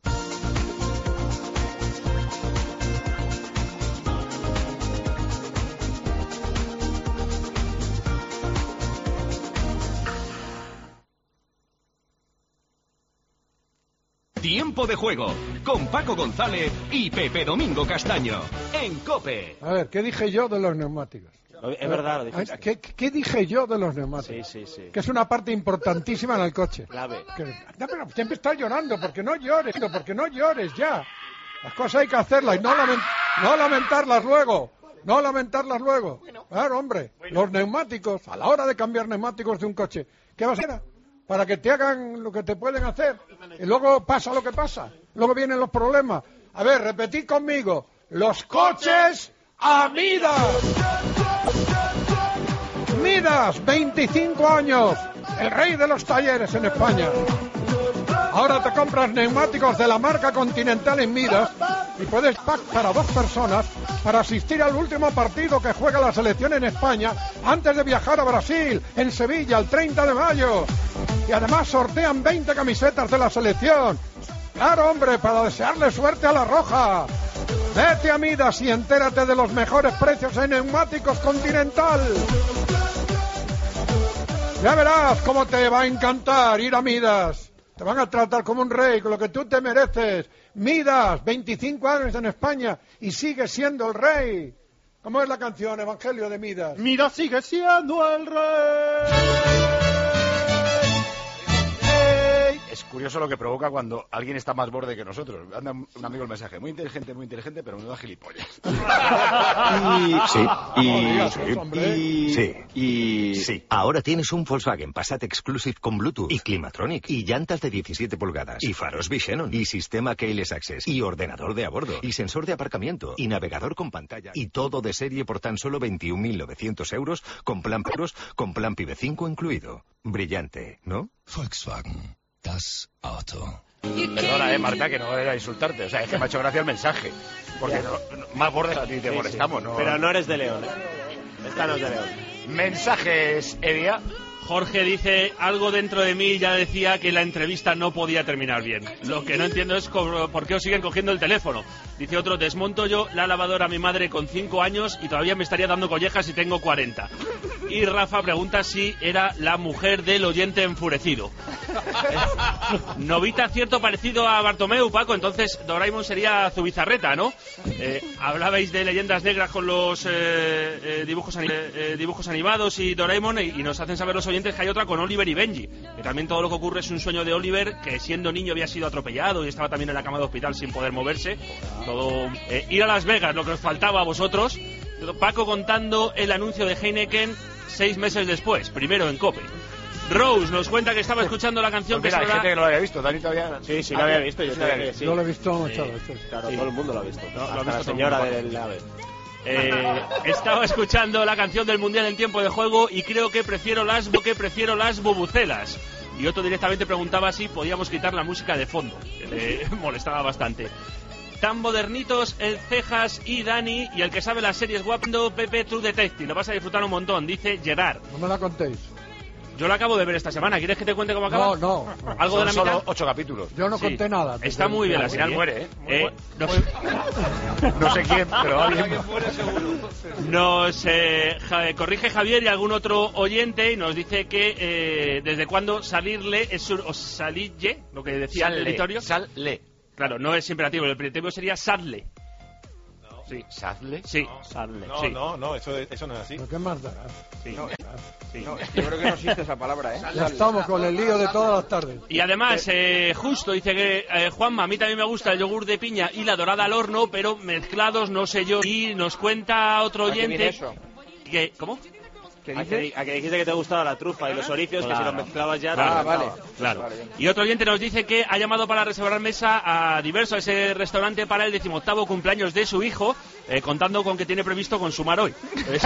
Tiempo de juego con Paco González y Pepe Domingo Castaño en COPE. A ver, ¿qué dije yo de los neumáticos? Es verdad, lo dijiste. ¿Qué, ¿Qué dije yo de los neumáticos? Sí, sí, sí. Que es una parte importantísima en el coche. Clave. Que, no, pero siempre estás llorando, porque no llores, porque no llores ya. Las cosas hay que hacerlas y no, lament, no lamentarlas luego. No lamentarlas luego. Claro, hombre. Los neumáticos, a la hora de cambiar neumáticos de un coche, ¿qué vas a hacer? Para que te hagan lo que te pueden hacer. Y luego pasa lo que pasa. Luego vienen los problemas. A ver, repetid conmigo. Los coches a Midas. Midas, veinticinco años. El rey de los talleres en España. Ahora te compras neumáticos de la marca Continental en Midas y puedes pagar para dos personas para asistir al último partido que juega la selección en España antes de viajar a Brasil, en Sevilla, el treinta de mayo. Y además sortean veinte camisetas de la selección. Claro, hombre, para desearle suerte a la Roja. Vete a Midas y entérate de los mejores precios en neumáticos Continental. Ya verás cómo te va a encantar ir a Midas. Te van a tratar como un rey, con lo que tú te mereces. Midas, veinticinco años en España y sigue siendo el rey. ¿Cómo es la canción, Evangelio de Midas? Midas sigue siendo el rey. Es curioso lo que provoca cuando alguien está más borde que nosotros. Anda un amigo el mensaje, muy inteligente, muy inteligente, pero menuda gilipollas. Y, sí, y, Oh, Dios, hombre. y, sí, y, sí. Ahora tienes un Volkswagen Passat Exclusive con Bluetooth y Climatronic y llantas de diecisiete pulgadas y faros Vision y sistema Keyless Access y ordenador de a bordo y sensor de aparcamiento y navegador con pantalla y todo de serie por tan solo veintiún mil novecientos euros con plan Pros, con plan Pibe cinco incluido. Brillante, ¿no? Volkswagen. Das Auto. Perdona, eh, Marta, que no era insultarte. O sea, es que me ha hecho gracia el mensaje. Porque no, no, más bordes a ti te Sí, molestamos, sí. ¿no? Pero no eres de León, ¿eh? Esta no es de León. Mensajes, Edia. Jorge dice, algo dentro de mí ya decía que la entrevista no podía terminar bien. Lo que no entiendo es cómo- por qué os siguen cogiendo el teléfono. Dice otro, desmonto yo la lavadora a mi madre con cinco años y todavía me estaría dando collejas si tengo cuarenta. Y Rafa pregunta si era la mujer del oyente enfurecido. Novita cierto parecido a Bartomeu, Paco, entonces Doraemon sería Zubizarreta, ¿no? Eh, hablabais de leyendas negras con los eh, eh, dibujos, ani- eh, dibujos animados y Doraemon y, y nos hacen saber los oyentes que hay otra con Oliver y Benji, que también todo lo que ocurre es un sueño de Oliver, que siendo niño había sido atropellado y estaba también en la cama de hospital sin poder moverse. Todo eh, ir a Las Vegas, lo que os faltaba a vosotros. Paco contando el anuncio de Heineken seis meses después, primero en COPE. Rose nos cuenta que estaba escuchando la canción Pues que mira, hay sonará- gente que no lo había visto. Dani todavía... Sí, sí, Ah, lo había visto. Yo sí, lo había creo que visto. sí. Yo lo he visto muchas Sí, veces. Claro, Sí. todo el mundo lo ha visto. No, lo ha Hasta visto la todo el señora mundo. del AVE. Eh, estaba escuchando la canción del Mundial en tiempo de juego y creo que prefiero las que prefiero las bubucelas. Y otro directamente preguntaba si podíamos quitar la música de fondo, que le molestaba bastante. Tan modernitos el Cejas y Dani, y el que sabe las series guapo, Pepe True Detective. Lo vas a disfrutar un montón, dice Gerard. No me la contéis. Yo lo acabo de ver esta semana. ¿Quieres que te cuente cómo acaba? No, no. no. ¿Algo Son de la solo mitad? ocho capítulos. Yo no Sí. conté nada. Está muy bien la Al final serie. muere, ¿eh? Eh, nos, No sé quién, pero va bien. nos eh, ja- corrige Javier y algún otro oyente y nos dice que eh, desde cuándo salirle es sur- o salille, lo que decía el Salle, editorio. Salle. Claro, no es imperativo, el imperativo sería sadle. Sí. ¿Sadle? Sí, sadle. No, sí. no, no, eso, eso no es así. ¿Pero qué más da? Sí. Sí. No, yo creo que no existe esa palabra, ¿eh? Ya estamos con el lío de todas las tardes. Y además, eh, justo dice que eh, Juanma, a mí también me gusta el yogur de piña y la dorada al horno, pero mezclados no sé yo. Y nos cuenta otro ¿A qué viene oyente eso? que ¿cómo? ¿Qué A que, dices? a que dijiste que te gustaba la trufa y los oricios, que si Claro. los mezclabas ya... te Ah, encantaba. vale. Claro. Vale, bien. Y otro oyente nos dice que ha llamado para reservar mesa a Diverso, a ese restaurante, para el decimoctavo cumpleaños de su hijo, eh, contando con que tiene previsto consumar hoy. Es-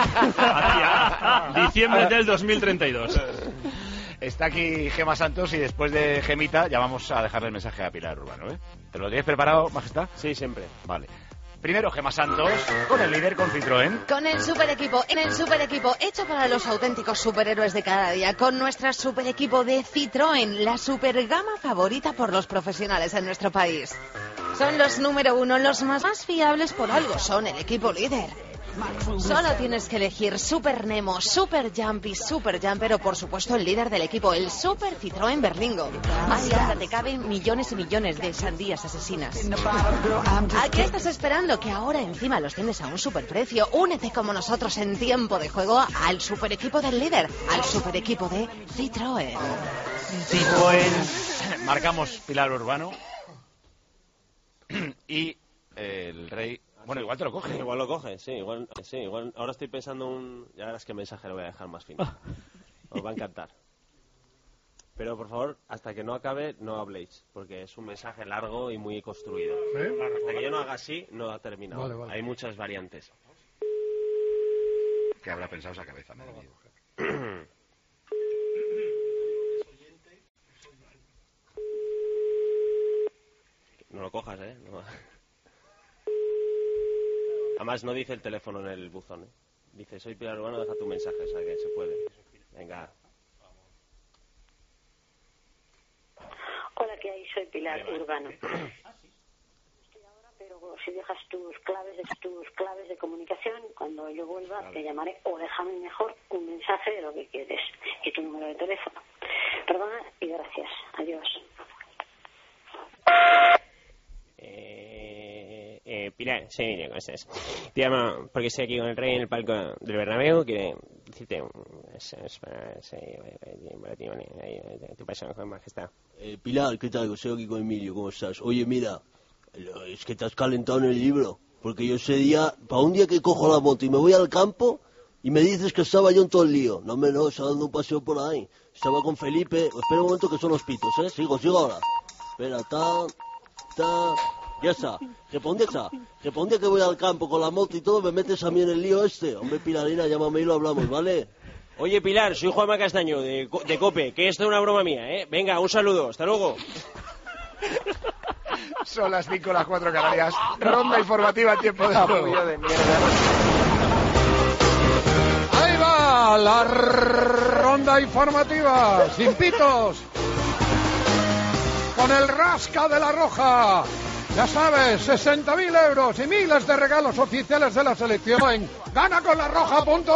Hacia diciembre del dos mil treinta y dos. Está aquí Gema Santos y después de Gemita ya vamos a dejarle el mensaje a Pilar Urbano, ¿eh? ¿Te lo tienes preparado, Majestad? Sí, siempre. Vale. Primero Gema Santos con el líder, con Citroën. Con el super equipo, en el super equipo hecho para los auténticos superhéroes de cada día, con nuestra super equipo de Citroën, la super gama favorita por los profesionales en nuestro país. Son los número uno, los más, más fiables por algo, son el equipo líder. Solo tienes que elegir Super Nemo, Super Jump y Super Jumper o por supuesto el líder del equipo, el Super Citroën Berlingo. Ahí anda, te caben millones y millones de sandías asesinas. ¿A qué estás esperando? Que ahora encima los tienes a un superprecio. Únete como nosotros en tiempo de juego al super equipo del líder, al super equipo de Citroën. Citroën. Marcamos Pilar Urbano. Y eh, el rey... Bueno, igual te lo coge. Igual lo coge, sí, igual, sí, igual. Ahora estoy pensando un... Ya verás qué mensaje le voy a dejar más fino. Os va a encantar. Pero, por favor, hasta que no acabe, no habléis. Porque es un mensaje largo y muy construido. ¿Sí? Hasta que yo no haga así, no ha terminado. Vale, vale. Hay muchas variantes. ¿Qué habrá pensado esa cabeza? Madre mía. No lo cojas, ¿eh? No. Además, no dice el teléfono en el buzón, ¿eh? Dice, soy Pilar Urbano, deja tu mensaje, o sea que se puede. Venga. Hola, ¿qué hay? Soy Pilar Urbano. Estoy ahora, pero si dejas tus claves, tus claves de comunicación, cuando yo vuelva te llamaré o déjame mejor un mensaje de lo que quieres y tu número de teléfono. Perdona y gracias. Adiós. Eh, eh, Pilar, sí, mira, ¿cómo estás? Te llamo porque estoy aquí con el rey en el palco del Bernabéu. Quiere decirte, es, es para, sí, para ti, vale, tu paso, con majestad. Eh, Pilar, ¿qué tal? Estoy aquí con Emilio, ¿cómo estás? Oye, mira, es que te has calentado en el libro, porque yo ese día, para un día que cojo la moto y me voy al campo y me dices que estaba yo en todo el lío. No, me no, estaba dando un paseo por ahí. Estaba con Felipe. Espera un momento que son los pitos, ¿eh? Sigo, sigo ahora. Espera, ta, ta... Ya está, responde está, responde que voy al campo con la moto y todo, me metes a mí en el lío este. Hombre, Pilarina, llámame y lo hablamos, ¿vale? Oye, Pilar, soy Juanma Castaño, de, de COPE, que esto es una broma mía, ¿eh? Venga, un saludo, hasta luego. Son las cinco, las cuatro Canarias. Ronda informativa, tiempo de juego. Ahí va la ronda informativa, sin pitos, con el Rasca de la Roja. Ya sabes, sesenta mil euros y miles de regalos oficiales de la selección en gana con la roja punto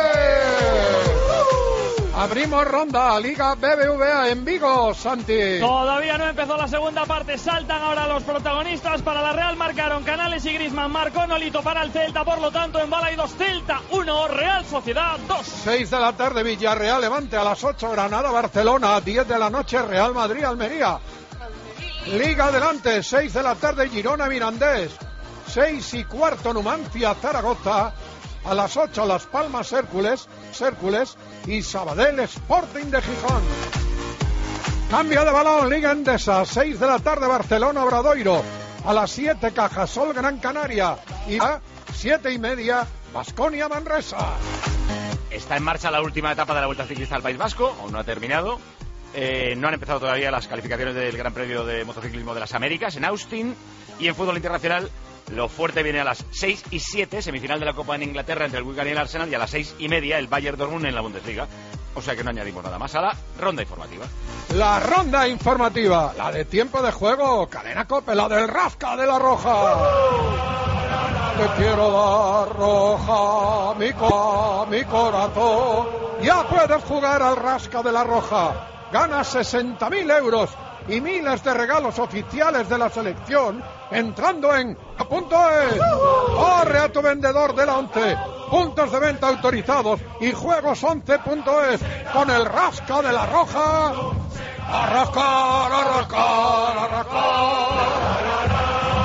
es. Abrimos ronda, Liga B B V A en Vigo, Santi. Todavía no empezó la segunda parte, saltan ahora los protagonistas. Para la Real marcaron Canales y Griezmann, marcó Nolito para el Celta, por lo tanto en Balaidos Celta uno, Real Sociedad dos. seis de la tarde Villarreal Levante, a las ocho Granada Barcelona, diez de la noche Real Madrid Almería. Liga adelante, seis de la tarde Girona Mirandés, seis y cuarto Numancia Zaragoza, a las ocho Las Palmas Hércules, Hércules y Sabadell Sporting de Gijón. Cambio de balón, Liga Endesa, seis de la tarde Barcelona Obradoiro, a las siete Cajasol Gran Canaria y a siete y media Baskonia Manresa. Está en marcha la última etapa de la Vuelta Ciclista al País Vasco, aún no ha terminado. Eh, no han empezado todavía las calificaciones del Gran Premio de Motociclismo de las Américas en Austin. Y en fútbol internacional lo fuerte viene a las seis y siete, semifinal de la Copa en Inglaterra entre el Wigan y el Arsenal, y a las seis y media el Bayern Dortmund en la Bundesliga. O sea que no añadimos nada más a la ronda informativa. La ronda informativa, la de tiempo de juego, Cadena COPE, la del Rasca de la Roja. Te quiero dar roja, mi, co mi corazón. Ya puedes jugar al Rasca de la Roja. Gana sesenta mil euros y miles de regalos oficiales de la selección entrando en punto es. Corre a tu vendedor de la ONCE. Puntos de venta autorizados y juegos once punto es con el Rasca de la Roja. A rascar, a rascar, a rascar.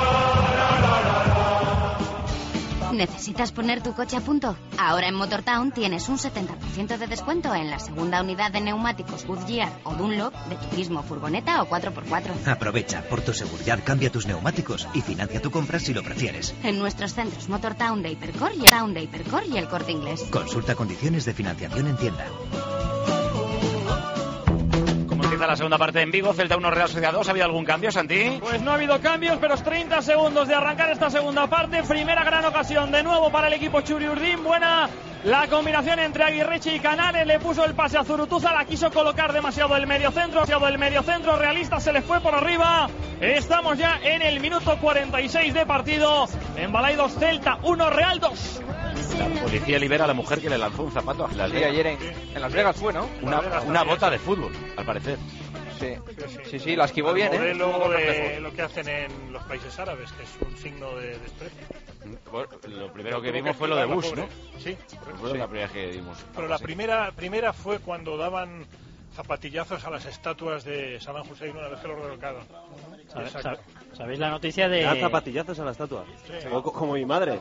¿Necesitas poner tu coche a punto? Ahora en Motortown tienes un setenta por ciento de descuento en la segunda unidad de neumáticos Goodyear o Dunlop de turismo, furgoneta o cuatro por cuatro. Aprovecha, por tu seguridad cambia tus neumáticos y financia tu compra si lo prefieres. En nuestros centros Motortown de Hipercor y, Town de Hipercor y el Corte Inglés. Consulta condiciones de financiación en tienda. Empieza la segunda parte en Vigo, Celta uno, Real Sociedad dos. ¿Ha habido algún cambio, Santi? Pues no ha habido cambios, pero es treinta segundos de arrancar esta segunda parte. Primera gran ocasión de nuevo para el equipo Churiurdin. Buena la combinación entre Aguirreche y Canales. Le puso el pase a Zurutuza, la quiso colocar demasiado el mediocentro. Demasiado el mediocentro realista, se le fue por arriba. Estamos ya en el minuto cuarenta y seis de partido. En Balaidos Celta uno, Real dos. La policía libera a la mujer que le lanzó un zapato a Las Vegas. ayer en, en Las Vegas fue, ¿no? Una, una bota de fútbol, al parecer. Sí, sí, sí, la esquivó bien, ¿eh? Modelo de lo que hacen en los países árabes, que es un signo de desprecio. Bueno, lo primero que vimos fue lo de Bush, ¿no? Sí, fue sí. la primera que vimos. Pero la primera, primera fue cuando daban zapatillazos a las estatuas de Saddam Hussein una vez que lo derrocaron. ¿Sabe, ¿Sabéis la noticia de...? ¿Da zapatillazos a la estatua? Sí. Como, como mi madre.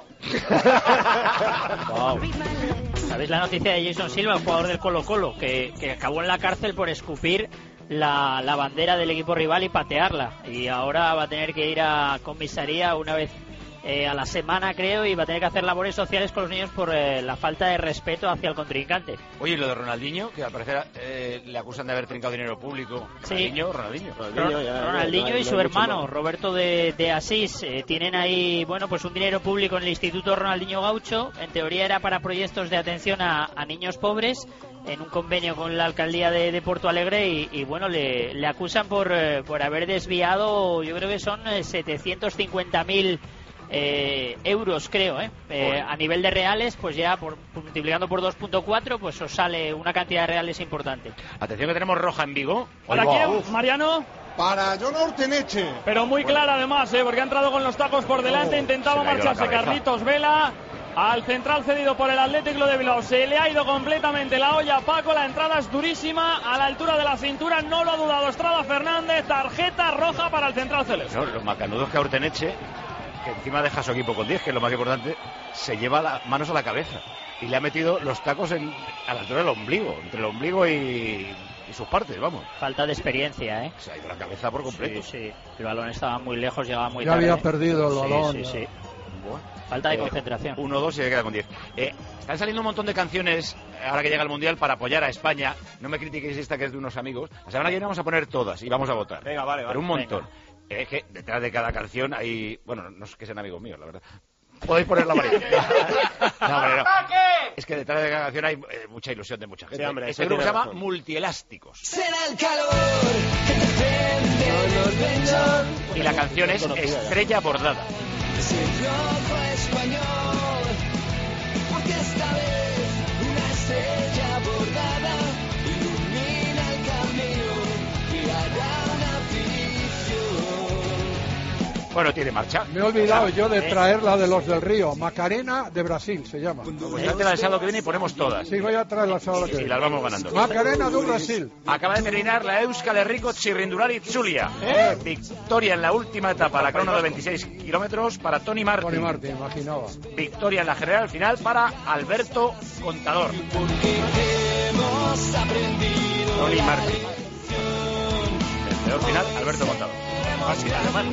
Wow. ¿Sabéis la noticia de Jason Silva, el jugador del Colo-Colo, que, que acabó en la cárcel por escupir la, la bandera del equipo rival y patearla? Y ahora va a tener que ir a comisaría una vez eh, a la semana, creo, y va a tener que hacer labores sociales con los niños por eh, la falta de respeto hacia el contrincante. Oye, y lo de Ronaldinho, que al parecer eh, le acusan de haber trincado dinero público. Sí. Ronaldinho, Ronaldinho. Ronaldinho, ya, Ronaldinho ya, y su hermano Roberto de, de Asís eh, tienen ahí, bueno, pues un dinero público en el Instituto Ronaldinho Gaucho. En teoría era para proyectos de atención a, a niños pobres, en un convenio con la alcaldía de, de Porto Alegre, y, y bueno, le, le acusan por, eh, por haber desviado, yo creo que son eh, setecientos cincuenta mil Eh, euros, creo, ¿eh? Eh, a nivel de reales, pues ya por, multiplicando por dos punto cuatro, pues os sale una cantidad de reales importante. Atención que tenemos roja en Vigo. ¿Para quién, Mariano? Para John Orteneche. Pero muy bueno. clara además, ¿eh? Porque ha entrado con los tacos por delante, Oh, intentaba marcharse Carlitos Vela. Al central cedido por el Atlético de Bilbao. Se le ha ido completamente la olla a Paco. La entrada es durísima, a la altura de la cintura. No lo ha dudado Estrada Fernández. Tarjeta roja para el central celeste. No, los macanudos que a Orteneche, que encima deja a su equipo con diez, que es lo más importante, se lleva las manos a la cabeza y le ha metido los tacos en, a la altura del ombligo, entre el ombligo y, y sus partes, vamos. Falta de experiencia, ¿eh? Se ha ido la cabeza por completo. Sí, sí. El balón estaba muy lejos, llegaba muy ya tarde. Ya había perdido el balón. Sí, sí, sí. Bueno. Falta de eh, concentración. uno dos y se queda con diez. Eh, están saliendo un montón de canciones ahora que llega el Mundial para apoyar a España. No me critiquéis esta que es de unos amigos. La semana que viene vamos a poner todas y vamos a votar. Venga, vale, vale. Pero un montón. Venga. Es que detrás de cada canción hay... Bueno, no es que sean amigos míos, la verdad. Podéis poner la varita. No, hombre, no. Es que detrás de cada canción hay eh, mucha ilusión de mucha gente. Sí, hombre, este grupo se llama razón. Multielásticos. Será el calor que te prende el pecho. Y la canción es Estrella Bordada. Ese rojo español, porque esta vez una estrella bordada ilumina el camino y hará una Bueno, tiene marcha. Me he olvidado yo de traer la de los del Río. Macarena de Brasil se llama. Pues tráetela el sábado que viene y ponemos todas. Sí, voy a traerla el sábado que Y viene. las vamos ganando. Macarena do Brasil. Acaba de terminar la Euskal Herriko Txirrindulari Zulia. ¿Eh? Victoria en la última etapa, la crono de veintiséis kilómetros para Tony Martin. Tony Martin, imaginaba. Victoria en la general final para Alberto Contador. Tony Martin. El peor final, Alberto Contador. Así, alemán.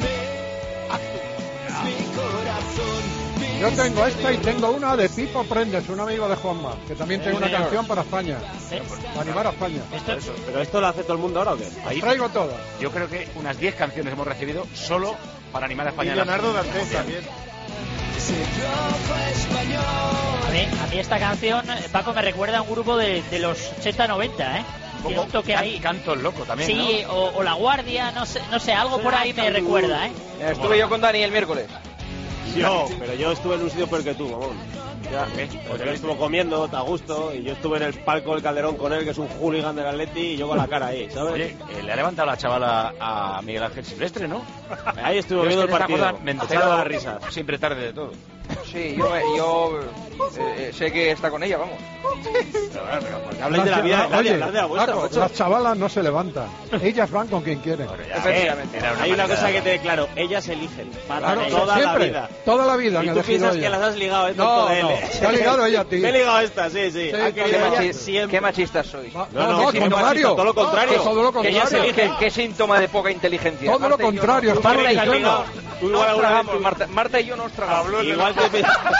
Yo tengo esta y tengo una de Pipo Prendes, un amigo de Juanma, que también tiene una señor. canción para España, para animar a España. Esto, ¿Pero esto lo hace todo el mundo ahora o qué? Ahí Traigo todas. yo creo que unas diez canciones hemos recibido solo para animar a Y España. Leonardo Dantes también. a, mí, a mí esta canción, eh, Paco, me recuerda a un grupo de, de los ochenta noventa, ¿eh? Tiene un toque ahí. Canto el loco también, Sí, ¿no? o, o La Guardia, no sé, no sé, algo por ahí me recuerda, ¿eh? Estuve yo con Dani el miércoles. Yo, pero yo estuve en un sitio peor que tú, mamón. Ya, porque él estuvo comiendo, a gusto, y yo estuve en el palco del Calderón con él, que es un hooligan del Atleti, y yo con la cara ahí, ¿sabes? Oye, eh, le ha levantado la chavala a Miguel Ángel Silvestre, ¿no? Ahí estuve Yo es viendo que el de esta partido, cosa me echando entero las risas. siempre tarde de todo. Sí, yo, yo eh, sé que está con ella, vamos. Habláis de la vida de nadie, Oye, habláis de la vuestra, Paco, macho. las chavalas no se levantan. Ellas van con quien quieren. Efectivamente. Era Hay una manera- cosa que te claro, ellas eligen para Claro, toda siempre, la vida. toda la vida han Y tú elegido piensas ellas. que las has ligado, ¿eh? No, tonto de él, no, ¿eh? te ha ligado ella a ti. Me he ligado a esta, sí, sí. Sí, Ha qué querido Qué, ella machi- siempre. qué machistas sois. Va- No, No, no, no, al qué síntoma, contrario. todo lo contrario. No, todo lo Que ellas contrario. eligen. ¿Qué, qué síntoma de poca inteligencia? Todo lo Marta y yo contrario, no- está Marta y yo diciendo. no- Tú Nos igual alguna vez tragamos, tú- Marta, Marta y yo nos tragamos. Igual te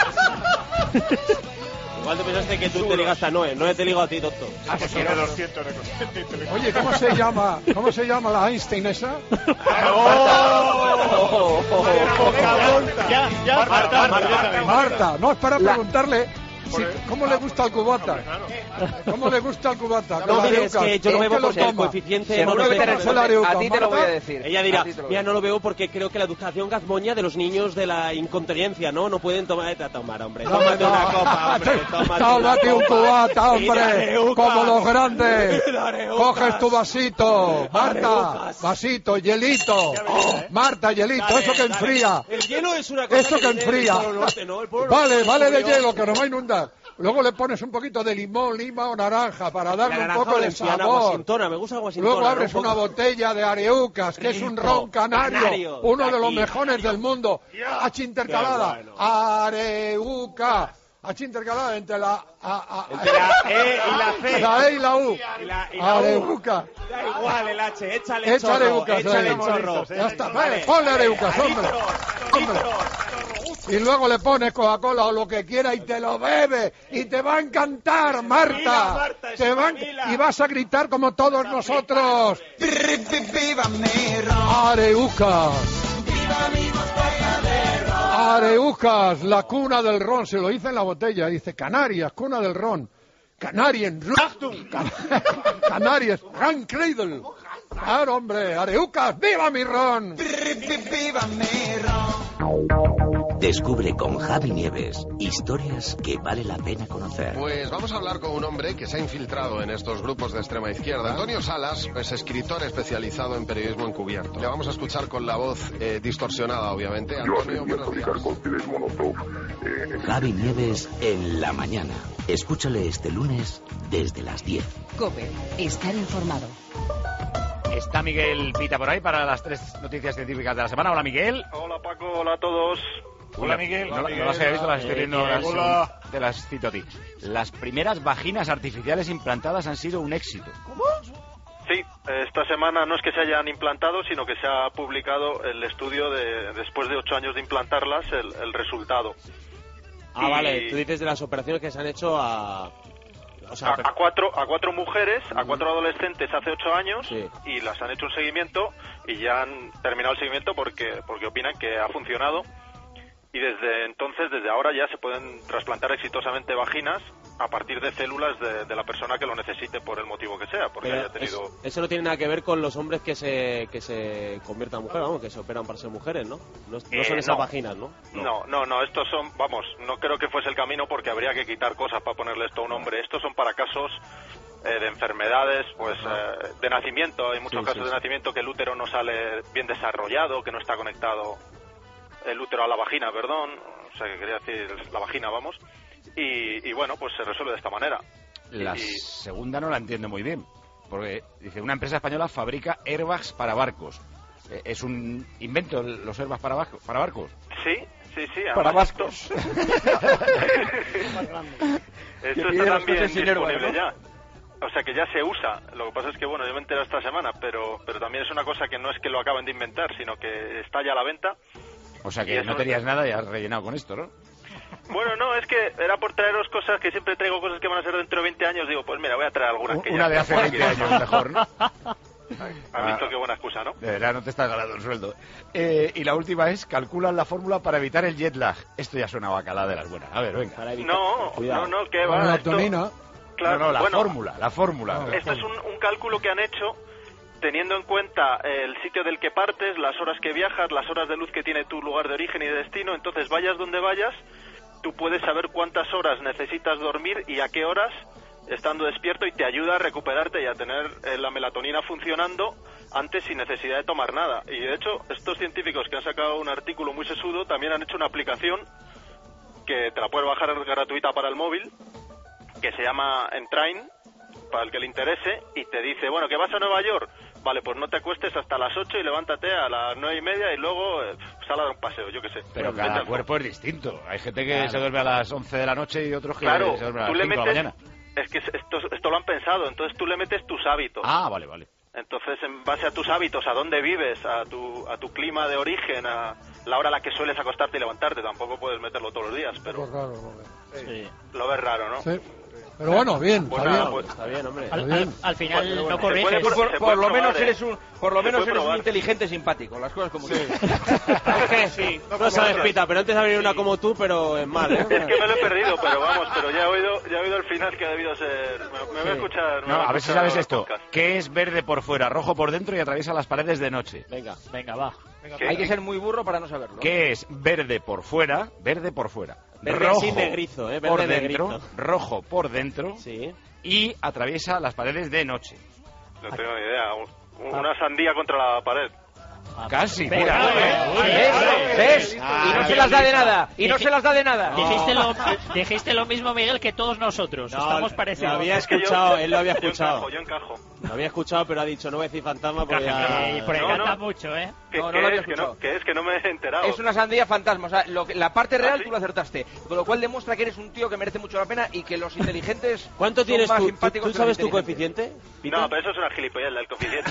Igual te pensaste que tú te ligas a Noé, Noé te ligo a ti, tonto. Ah, que son de doscientos de cociente intelectual. Oye, ¿cómo se llama? ¿Cómo se llama la Einstein esa? Ya, ya, Marta, Marta, Marta. Marta, no, es para La- preguntarle Sí, ¿cómo le gusta el cubata? ¿Cómo le gusta el cubata? No, mire, es que yo no bebo porque el coeficiente... A ti te lo voy a decir. Ella dirá, mira, no lo veo porque creo que la educación gazmoña de los niños de la incontinencia, ¿no? No pueden tomar... Tomar, hombre. Tómate una copa, hombre. Tómate un cubata, hombre. Como los grandes. Coges tu vasito. Marta, vasito, hielito. Marta, hielito. Eso que enfría. El hielo es una cosa Eso que enfría. Vale, vale de hielo, que nos va a inundar. Luego le pones un poquito de limón, lima o naranja para darle un poco de sabor. Me gusta aguasintona, Luego abres una botella de Areucas, que es un ron canario, canario uno de, de los mejores del mundo. H intercalada, bueno. Areuca. H intercalada entre la a, a, entre la E y la C. La E y la U. Y la, y la Areuca. Da igual el H, échale Echa chorro. Areucas, Échale eh. chorro. Ya está, vale, ponle Areucas, hombre. hombre. Y luego le pones Coca-Cola o lo que quiera y te lo bebe y te va a encantar, Marta. Mira, Marta te van, y vas a gritar como todos nosotros. Areucas. Areucas, la cuna del ron, se lo dice en la botella, dice Canarias, cuna del ron. Canarias, Canarias, Ron Cradle. Claro, hombre, Areucas, ¡viva mi ron! ¡Viva mi ron! Descubre con Javi Nieves historias que vale la pena conocer. Pues vamos a hablar con un hombre que se ha infiltrado en estos grupos de extrema izquierda. Antonio Salas es escritor especializado en periodismo encubierto. Le vamos a escuchar con la voz eh, distorsionada, obviamente. Antonio, buenos días. Javi Nieves en la mañana. Escúchale este lunes desde las diez. COPE. Estar informado. Está Miguel Pita por ahí para las tres noticias científicas de la semana. Hola, Miguel. Hola, Paco. Hola a todos. Hola, Miguel. No, no las había visto, las estoy viendo. Eh, las, te las cito a ti. Las primeras vaginas artificiales implantadas han sido un éxito. ¿Cómo? Sí, esta semana no es que se hayan implantado, sino que se ha publicado el estudio de, después de ocho años de implantarlas, el, el resultado. Ah, y... vale. Tú dices de las operaciones que se han hecho a... O sea, a, a cuatro a cuatro mujeres, a cuatro adolescentes hace ocho años, sí. Y las han hecho un seguimiento y ya han terminado el seguimiento porque porque opinan que ha funcionado. Y desde entonces, desde ahora ya se pueden trasplantar exitosamente vaginas a partir de células de, de la persona que lo necesite por el motivo que sea, porque Pero haya tenido... Es, eso no tiene nada que ver con los hombres que se que se conviertan en mujeres, vamos, que se operan para ser mujeres, ¿no? No, no son eh, esas no. vaginas, ¿no? ¿no? No, no, no, estos son, vamos, no creo que fuese el camino porque habría que quitar cosas para ponerle esto a un hombre. Estos son para casos eh, de enfermedades, pues eh, de nacimiento. Hay muchos sí, casos sí, de sí. nacimiento que el útero no sale bien desarrollado, que no está conectado el útero a la vagina, perdón, o sea, que quería decir la vagina, vamos, y, y bueno, pues se resuelve de esta manera. La y... segunda no la entiendo muy bien, porque dice, una empresa española fabrica airbags para barcos. ¿Es un invento los airbags para, bar para barcos? Sí, sí, sí. Para barcos. Esto, esto está también disponible ya. O sea que ya se usa. Lo que pasa es que, bueno, yo me entero esta semana, pero, pero también es una cosa que no es que lo acaben de inventar, sino que está ya a la venta. O sea que no tenías nada y has rellenado con esto, ¿no? Bueno, no, es que era por traeros cosas que siempre traigo cosas que van a ser dentro de veinte años. Digo, pues mira, voy a traer algunas que Una ya... de hace veinte años mejor, ¿no? ¿Has visto qué buena excusa, no? De verdad, no te estás ganando el sueldo. Eh, y la última es, calculan la fórmula para evitar el jet lag. Esto ya suena a bacalá de las buenas. A ver, venga. Para evitar... No, Cuidado. no, no, que va. La esto... Claro, no, no, la bueno, fórmula, la fórmula. No, esto es un, un cálculo que han hecho teniendo en cuenta el sitio del que partes, las horas que viajas, las horas de luz que tiene tu lugar de origen y de destino. Entonces, vayas donde vayas, tú puedes saber cuántas horas necesitas dormir y a qué horas estando despierto, y te ayuda a recuperarte y a tener eh, la melatonina funcionando antes sin necesidad de tomar nada. Y de hecho, estos científicos que han sacado un artículo muy sesudo también han hecho una aplicación que te la puedes bajar gratuita para el móvil, que se llama Entrain, para el que le interese, y te dice, bueno, que vas a Nueva York, vale, pues no te acuestes hasta las ocho y levántate a las nueve y media y luego eh, sal a dar un paseo, yo qué sé. Pero cada Vete cuerpo es distinto. Hay gente que claro. se duerme a las once de la noche y otros que claro, se duermen a las tú cinco le metes, de la mañana. Es que esto, esto lo han pensado, entonces tú le metes tus hábitos. Ah, vale, vale. Entonces, en base a tus hábitos, a dónde vives, a tu a tu clima de origen, a la hora a la que sueles acostarte y levantarte, tampoco puedes meterlo todos los días, pero... Es raro, lo ves. Sí. Lo ves raro, ¿no? Sí. Pero bueno, bien, Pues está nada, bien. pues está bien, hombre. Al, Está bien. al- al final Bueno, no bueno, corriges. se puede- por, se por puede lo menos probar, eres un por lo Se menos puede eres un probar. inteligente simpático, las cosas como son. Es que sí, no sabes, Pita, pero antes había una como tú, pero es mal, ¿eh? Es que me lo he perdido, pero vamos, pero ya he oído, ya he oído el final que ha debido ser. Me, me voy a escuchar. me No, voy a ver si escuchar sabes el esto. podcast. ¿Qué es verde por fuera, rojo por dentro y atraviesa las paredes de noche? Venga. Venga, va. ¿Qué? Hay que ser muy burro para no saberlo. ¿Qué es verde por fuera, verde por fuera? Verde rojo así negrizo, ¿eh? Verde por negrito. dentro, rojo por dentro Sí. y atraviesa las paredes de noche. No tengo ni idea. Un- Una sandía contra la pared. Casi, Venga, mira. venga. ¿Ves? ¿Ves? Ah, Y no se bien las da de visto. nada. Y no Dije- se las da de nada. Dijiste lo, dijiste lo mismo, Miguel, que todos nosotros. Estamos Lo parecidos. había Es que yo- escuchado, él lo había yo escuchado. encajo, yo encajo. Lo había escuchado, pero ha dicho, no voy a decir fantasma porque Eh, ya... porque No, canta no. mucho, ¿eh? ¿Qué, No, no qué lo había es? Que escuchado. no, que es que no me he enterado. Es una sandía fantasma, o sea, lo que- la parte ¿Ah, real sí? tú lo acertaste, con lo cual demuestra que eres un tío que merece mucho la pena y que los inteligentes ¿Cuánto son tienes más tú? ¿Tú, simpáticos tú que sabes los tu inteligentes. coeficiente? Pita? No, pero eso es una gilipollez, el coeficiente.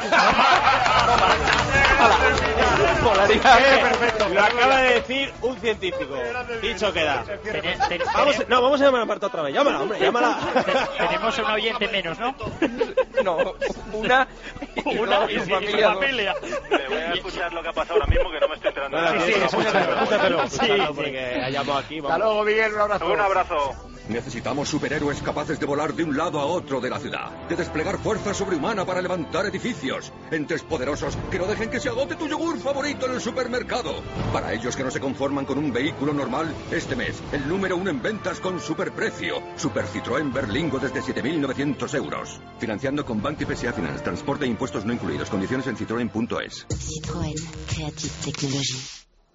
Lo acaba de decir un científico. Dicho queda. Tene- ten- Vamos, no, vamos a llamar a Marta otra vez. Llámala, hombre, llámala. te- tenemos un oyente menos, ¿no? No, una y Una luego y su su familia dos. familia. Me voy a escuchar lo que ha pasado ahora mismo, que no me estoy enterando. Bueno, de sí, nada. sí, escúchatelo, escúchatelo. Sí, Escúchatelo, sí. porque ha llamado aquí. Hasta Vamos. luego, Miguel, un abrazo. Un abrazo. Necesitamos superhéroes capaces de volar de un lado a otro de la ciudad, de desplegar fuerza sobrehumana para levantar edificios, entes poderosos que no dejen que se agote tu yogur favorito en el supermercado. Para ellos que no se conforman con un vehículo normal, este mes, el número uno en ventas con superprecio. Super Citroën Berlingo desde siete mil novecientos euros. Financiando con Bank y P S A Finance. Transporte e impuestos no incluidos. Condiciones en citroen punto es. Citroën, Creative Technology.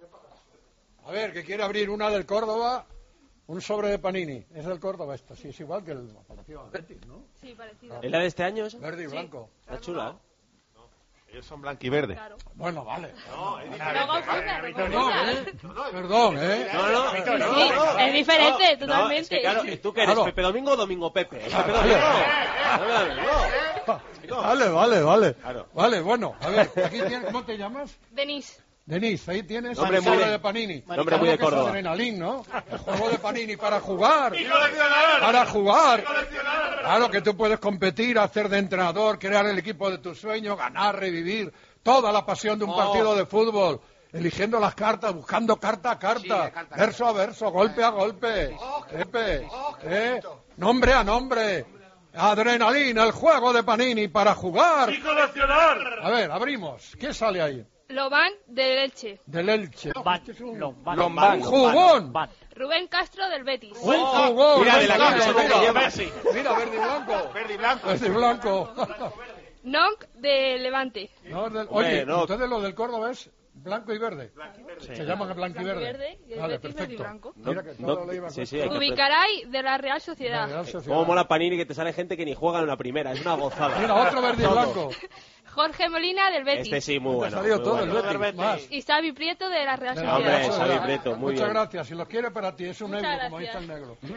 A ver, que quiere abrir una del Córdoba, un sobre de Panini. Es del Córdoba esto, sí, es igual que el parecido al Betis, ¿no? Sí, parecido. ¿Es la de este año esa? Verde y blanco. Está chula, ¿eh? Ellos son blanquiverde. Claro. Bueno, vale. No, Gaufina, Perdón, ¿eh? Perdón, ¿eh? No, no, Sí, no, no. es diferente, No, totalmente. es que, claro, ¿tú qué eres? Claro. ¿Pepe Domingo o Domingo Pepe? Es Pepe Vale. Domingo. No, no, no. Vale, vale, vale. Claro. Vale, bueno, a ver, aquí tienes, ¿cómo te llamas? Denise. Denise, ahí tienes Nombre el muy sobre de- de Panini. nombre muy Claro de que es Córdoba. Adrenalin, ¿no? El juego de Panini para jugar. Para jugar. Claro que tú puedes competir, hacer de entrenador, crear el equipo de tus sueños, ganar, revivir toda la pasión de un Oh. partido de fútbol. Eligiendo las cartas, buscando carta a carta, verso a verso, golpe a golpe. Pepe, ¿eh? Nombre a nombre. Adrenalina, el juego de Panini para jugar. ¡Y coleccionar! A ver, abrimos. ¿Qué sale ahí? Loban del Elche. Del Elche. Van, Este es un Lombán, Lombán. ¡Jugón! Van. Rubén Castro del Betis. ¡Un jugón! Mira, de la Mira, camiseta mira, que lleva. Mira, verde y blanco. Verde y blanco. Verde y blanco. Nonc de Levante. No, del- Hombre, oye, no. entonces lo del Córdoba es blanco y verde. Se llaman blanco y verde. Blanquiverde y el Vale, Betis verde y perfecto. blanco. Mira que No, todo lo iba a sí, sí, costar. hay que Ubicaray de la Real La Sociedad. Real Sociedad. Cómo mola Panini que te sale gente que ni juega en la primera. Es una gozada. Mira, otro verde y Todo. blanco. Jorge Molina del Betis. Este sí, muy Te ha bueno. salido muy todo bueno. el Betis. Más. Y Xavi Prieto de la Real De Sociedad. la Hombre, Real Xavi Sociedad. Prieto, muy Muchas bien. gracias. Si lo quiere para ti, es un Muchas euro, como dice gracias. el negro.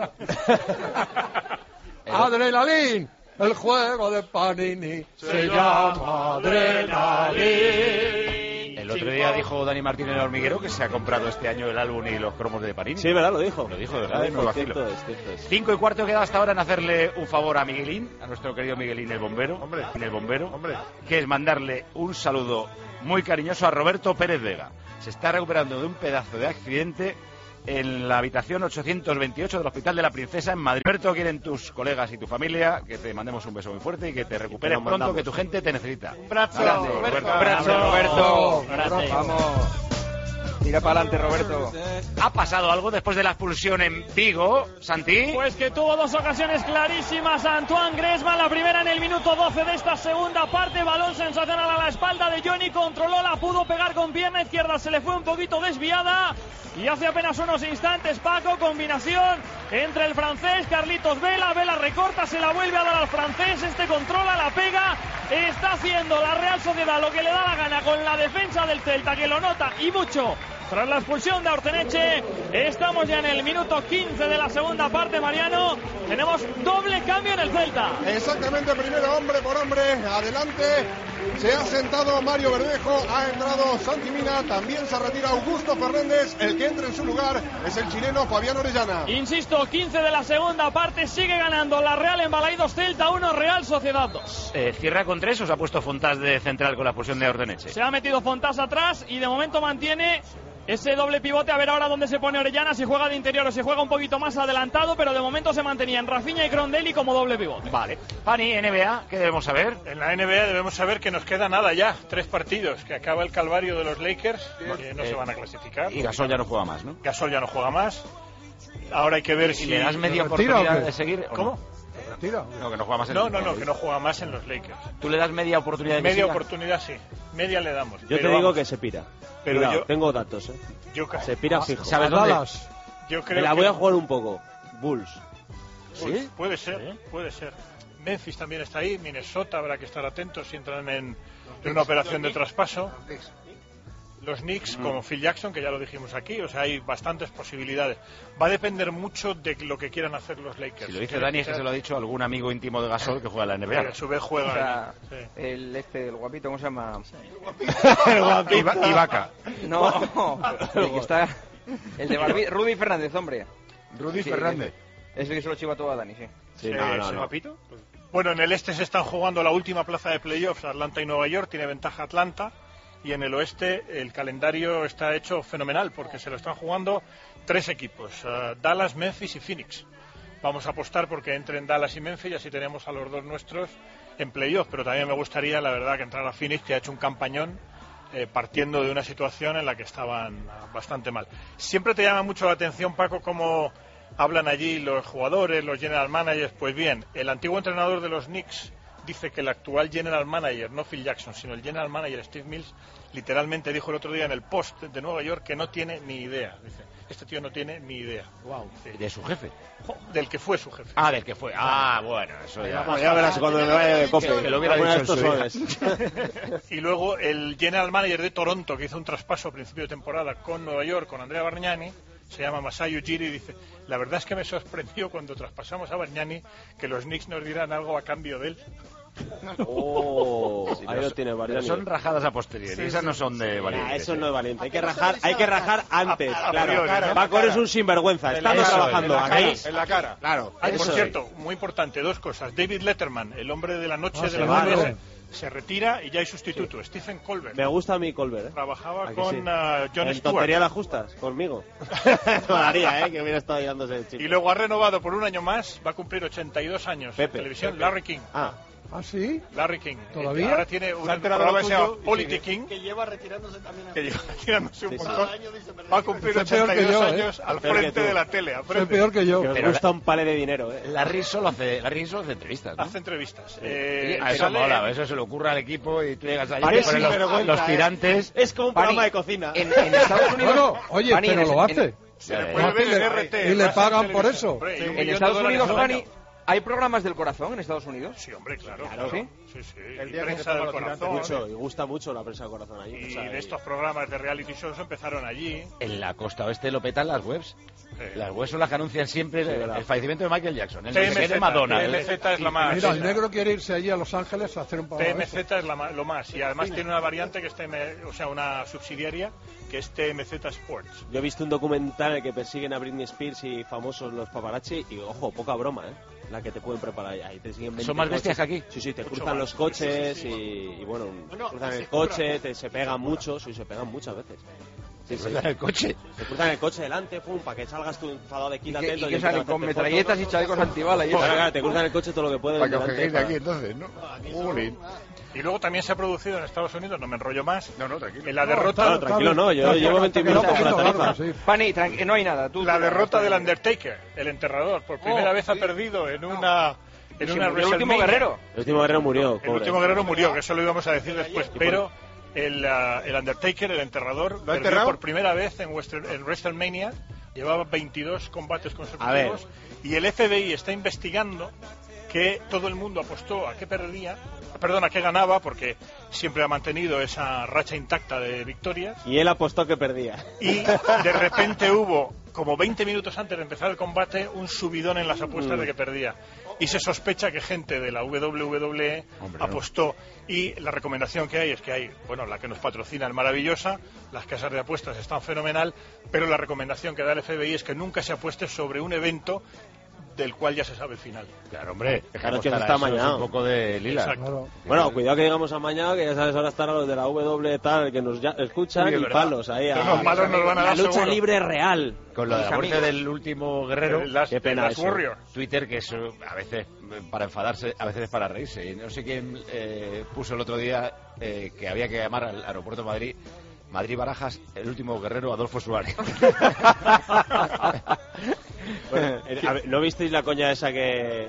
Adrenalin, el juego de Panini se llama Adrenalin. El otro día dijo Dani Martín en el hormiguero que se ha comprado este año el álbum y los cromos de Panini. Sí, ¿verdad? Lo dijo. Lo dijo, de verdad, Ay, no es vacilo. cierto, es cierto, es. Cinco y cuarto queda hasta ahora en hacerle un favor a Miguelín, a nuestro querido Miguelín el bombero, Hombre. el bombero, Hombre. que es mandarle un saludo muy cariñoso a Roberto Pérez Vega. Se está recuperando de un pedazo de accidente en la habitación ochocientos veintiocho del Hospital de la Princesa en Madrid. Roberto, quieren tus colegas y tu familia que te mandemos un beso muy fuerte y que te recuperes Te lo pronto, mandamos. que tu gente te necesita. Un brazo, Grande, Roberto. Roberto. Abrazo, Roberto. Grande. Vamos. Tira para adelante, Roberto. ¿Ha pasado algo después de la expulsión en Vigo, Santi? Pues que tuvo dos ocasiones clarísimas a Antoine Griezmann. La primera en el minuto doce de esta segunda parte. Balón sensacional a la espalda de Johnny. Controló, la pudo pegar con pierna izquierda. Se le fue un poquito desviada. Y hace apenas unos instantes, Paco, combinación entre el francés Carlitos Vela. Vela recorta, se la vuelve a dar al francés. Este controla, la pega. Está haciendo la Real Sociedad lo que le da la gana con la defensa del Celta, que lo nota y mucho. Tras la expulsión de Orteneche, estamos ya en el minuto quince de la segunda parte, Mariano. Tenemos doble cambio en el Celta. Exactamente, primero hombre por hombre, adelante Se ha sentado Mario Verdejo, ha entrado Santi Mina, también se retira Augusto Fernández. El que entra en su lugar es el chileno Fabián Orellana. Insisto, quince de la segunda parte, sigue ganando la Real en Balaidos, Celta uno, Real Sociedad dos. Eh, ¿Cierra con tres o se ha puesto Fontás de central con la expulsión de Ordeneche? Se ha metido Fontás atrás y de momento mantiene ese doble pivote. A ver ahora dónde se pone Orellana, si juega de interior o si juega un poquito más adelantado, pero de momento se mantenían Rafinha y Crondelli como doble pivote. Vale. Pani, N B A, ¿qué debemos saber? En la N B A debemos saber que nos queda nada ya, tres partidos, que acaba el calvario de los Lakers, que no eh, se van a clasificar. Y Gasol ya no juega más, ¿no? Gasol ya no juega más. Ahora hay que ver ¿Y si... le das media oportunidad de seguir? ¿Cómo? ¿Retira? No, que no juega más en No, el... no, no, que no juega más en los Lakers. ¿Tú le das media oportunidad de que Media siga? oportunidad, sí. Media le damos. Yo pero te digo vamos, que se pira. Pero Cuidado, yo... tengo datos, ¿eh? Yo... Se pira Ah, fijo. ¿Sabes dónde? Dallas. Yo creo Me la que... voy a jugar un poco. Bulls. Pues ¿Sí? puede ser, puede ser. Memphis también está ahí, Minnesota, habrá que estar atentos si entran en, en una operación de traspaso. Los Knicks, como Phil Jackson, que ya lo dijimos aquí, o sea, hay bastantes posibilidades. Va a depender mucho de lo que quieran hacer los Lakers. Si lo dice Dani es que se lo ha dicho algún amigo íntimo de Gasol que juega en la N B A. Que a su vez juega. O sea, allí, sí. el este, el guapito, ¿cómo se llama? El guapito. Iba- Ibaka. No, el que está... El de Barbie, Rudy Fernández, hombre. Rudy Sí, Fernández. Es el que se lo chiva todo a Dani, sí. Sí, ¿ese guapito? Bueno, en el este se están jugando la última plaza de playoffs, Atlanta y Nueva York, tiene ventaja Atlanta. Y en el oeste el calendario está hecho fenomenal porque se lo están jugando tres equipos, uh, Dallas, Memphis y Phoenix. Vamos a apostar porque entren Dallas y Memphis y así tenemos a los dos nuestros en playoff, pero también me gustaría, la verdad, que entrara Phoenix, que ha hecho un campañón eh, partiendo de una situación en la que estaban uh, bastante mal. Siempre te llama mucho la atención, Paco, cómo hablan allí los jugadores, los general managers. Pues bien, el antiguo entrenador de los Knicks dice que el actual general manager, no Phil Jackson, sino el general manager Steve Mills, literalmente dijo el otro día en el Post de Nueva York que no tiene ni idea. Dice, este tío no tiene ni idea. Wow. ¿De su jefe? Del que fue su jefe. Ah, del que fue. Ah, bueno, eso ya... Bueno, ya verás cuando me vaya de cope. Que lo hubiera dicho en su día. Y luego el general manager de Toronto, que hizo un traspaso a principio de temporada con Nueva York, con Andrea Bargnani, se llama Masai Ujiri, y dice, la verdad es que me sorprendió cuando traspasamos a Bargnani que los Knicks nos dieran algo a cambio de él. Oh, Sí, ahí pero lo tiene Bargnani. Son rajadas a posteriori, Sí, esas sí, no son de sí. valientes. Ah, eso eh. no es valiente. Hay que rajar, hay que rajar antes, A- a claro. priori, ¿no? Paco, eres un sinvergüenza. Estamos Eso, trabajando en la aquí. cara, en la cara. Claro. Ay, por eso cierto, muy importante, dos cosas. David Letterman, el hombre de la noche Ah, de sí, la vale. noche, se retira y ya hay sustituto. Stephen Colbert. Me gusta a mí Colbert, ¿eh? Trabajaba ¿A que con sí? uh, Jon ¿En Stewart. tontería la justas? ¿Conmigo? Molaría, ¿eh? Que hubiera estado llevándose el chico. Y luego ha renovado por un año más, va a cumplir ochenta y dos años Pepe. en televisión, Pepe. Larry King. Ah, sí. Larry King. ¿Todavía? Ahora tiene un Se ha enterado programa que lo se llama tuyo y Polity sigue. King, Que lleva retirándose también. que lleva tirándose un Sí, sí. montón. Va a cumplir Es peor ochenta y que dos yo, ¿eh? años al Es peor que frente tú. de la tele. al Es frente. peor que yo. Que me Pero gusta un pale de dinero, ¿eh? Larry solo hace, Larry solo hace entrevistas, ¿no? Hace entrevistas. Sí. Eh, Ah, eso sale- mola, eso se le ocurre al equipo y tú llegas allí Parece y pones los, sinvergüenza, los ¿eh? tirantes. Es como un Pani, programa de cocina. En, en Estados Unidos... Bueno, oye, Pani, pero en- lo en- hace. Se le Ya, puede ya. ver Y en le- R T. y le Russell pagan por Television. eso. Hombre, y un En millón de Estados dólares Unidos, al año. Pani, ¿hay programas del corazón en Estados Unidos? Sí, hombre, claro. Claro. ¿Sí? Sí, sí. El Y día que prensa se toma del los tirantes. corazón. Mucho, y gusta mucho la prensa de corazón allí. Y o sea, de estos programas de reality shows empezaron allí. En la costa oeste lo petan las webs. Sí. Las webs son las que anuncian siempre el, verdad. el fallecimiento de Michael Jackson, el T M Z, de Madonna. T M Z es la más. Mira, el negro quiere irse allí a Los Ángeles a hacer un programa. de eso. T M Z es la ma- lo más. Y además tiene una variante que es T M, o sea, una subsidiaria que es T M Z Sports. Yo he visto un documental en el que persiguen a Britney Spears y famosos los paparazzi y, ojo, poca broma, ¿eh? La que te pueden preparar ahí. Te siguen veinte ¿Son más bestias coches. que aquí? Sí, sí, te Mucho cruzan más. los coches Sí, sí, sí. Y, y, bueno, Bueno, cruzan se el curran. coche, te, se pegan mucho, sí, se pegan muchas veces. Sí, sí. ¿Cruzan el coche? Te cruzan el coche delante, pum, para que salgas tú enfadado de ¿Y quítate. que, y entonces que empiezan salen a con hacerte metralletas y fotos. chalecos antibalas? y eso? Claro, claro, te cruzan el coche todo lo que pueden. Para que os delante quejéis de para- aquí entonces, ¿no? Jolín. Y luego también se ha producido en Estados Unidos, no me enrollo más, No, no, tranquilo. en la No, derrota, Claro, tranquilo, no, yo Hasta- llevo hasta veinte que no minutos con la poquito tarifa. largo, sí. Pani, tranqui- no hay nada. Tú, la tú- derrota tú- del Undertaker, el enterrador. Por primera Oh, vez ha sí. perdido en una... En Sí, una murió el último WrestleMania. guerrero. El último guerrero murió. El pobre. último guerrero murió, que eso lo íbamos a decir después, por- pero el, ah, el Undertaker, el enterrador, perdió enterrado? por primera vez en, Western- en WrestleMania, llevaba veintidós combates consecutivos, A ver. y el F B I está investigando que todo el mundo apostó a que perdía, perdón, a que ganaba, porque siempre ha mantenido esa racha intacta de victorias, Y él apostó que perdía. y de repente hubo como veinte minutos antes de empezar el combate, un subidón en las apuestas Mm. de que perdía. Y se sospecha que gente de la doble u doble u E Hombre, no. apostó. Y la recomendación que hay es que hay, bueno, la que nos patrocina es maravillosa, las casas de apuestas están fenomenal, pero la recomendación que da el F B I es que nunca se apueste sobre un evento del cual ya se sabe el final. Claro, hombre, Claro, que eso está amañado. un poco de lila. Exacto. Bueno, cuidado que digamos amañado, que ya sabes, ahora están los de la W tal, que nos ya escuchan Sí, es y verdad. palos ahí. A, Los malos nos van a la dar lucha seguro. libre real. Con lo de la Mis muerte amigos. del último guerrero, Las- Qué pena las eso. Warriors. Twitter, que es eh, a veces eh, para enfadarse, a veces para reírse. Y no sé quién eh, puso el otro día eh, que había que llamar al aeropuerto de Madrid, Madrid Barajas, el último guerrero Adolfo Suárez. Bueno, eh, a ver, ¿no visteis la coña esa que,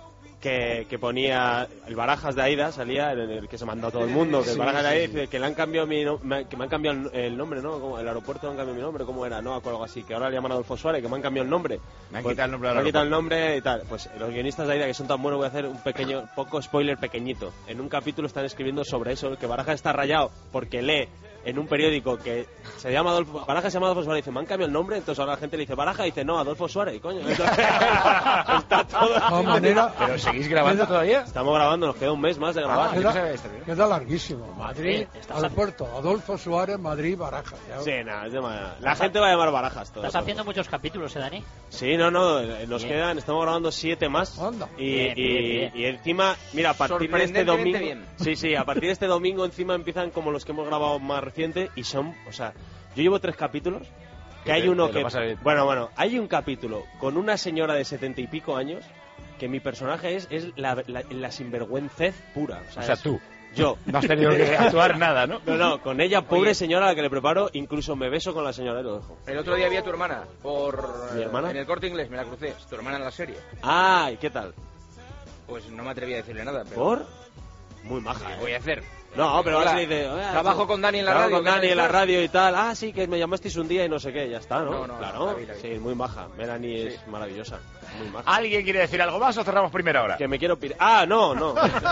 que que ponía el Barajas de Aida, salía en el que se mandó a todo el mundo, que el Sí, Barajas de sí, Aida sí. dice que le han cambiado mi no- me- que me han cambiado el, el nombre, ¿no? Como el aeropuerto me han cambiado mi nombre, ¿cómo era? No, algo así, que ahora le llaman Adolfo Suárez, que me han cambiado el nombre. Me han Pues, quitado el nombre del me han quitado el aeropuerto. nombre y tal. Pues los guionistas de Aida, que son tan buenos, voy a hacer un pequeño, poco spoiler pequeñito. En un capítulo están escribiendo sobre eso, que Barajas está rayado porque lee en un periódico que se llama Adolfo, Barajas se llama Adolfo Suárez, dice, me han cambiado el nombre, entonces ahora la gente le dice Barajas, y dice, no, Adolfo Suárez, y coño. Entonces, está todo. De todas maneras, ¿Pero seguís grabando queda- todavía? Estamos grabando, nos queda un mes más de grabar. Ah, yo no sabía Queda, esto, ¿eh? queda larguísimo. Madrid, Eh, estás aeropuerto, Adolfo Suárez, Madrid, Barajas. Ya- Sí, nada, es de manera. La gente va a llamar Barajas todo. Estás haciendo muchos capítulos, ¿eh, Dani? Sí, no, no, eh, nos Bien. quedan, estamos grabando siete más. Anda. Y, Bien, y- bien, bien. y encima, mira, a partir de este Sorprendentemente domingo. bien. Sí, sí, a partir de este domingo encima empiezan como los que hemos grabado más reciente y son, o sea, yo llevo tres capítulos. Que Que hay te- uno te lo que. pasas bien. Bueno, bueno, hay un capítulo con una señora de setenta y pico años que mi personaje es, es la, la, la sinvergüencez pura. O sea, O sea, es- tú. Yo. No has tenido que actuar nada, ¿no? No, no, con ella, pobre Oye. señora a la que le preparo, incluso me beso con la señora y lo dejo. El otro día vi a tu hermana por ¿Mi hermana? en el Corte Inglés, me la crucé. Tu hermana en la serie. Ah, ¿y qué tal? Pues no me atreví a decirle nada. Pero ¿Por? Muy maja, ¿Qué ¿eh? voy a hacer? No, pero Hola, ahora se le dice... "Oye, trabajo tú- con Dani en la trabajo radio. con ¿qué tal Dani en la estás?". radio y tal. Ah, sí, que me llamasteis un día y no sé qué. Ya está, ¿no? No, no, claro. la vi, la vi. Sí, muy maja. Melanie es maravillosa. Muy maja. ¿Alguien quiere decir algo más o cerramos primera hora? Que me quiero pirar. Ah, no, no.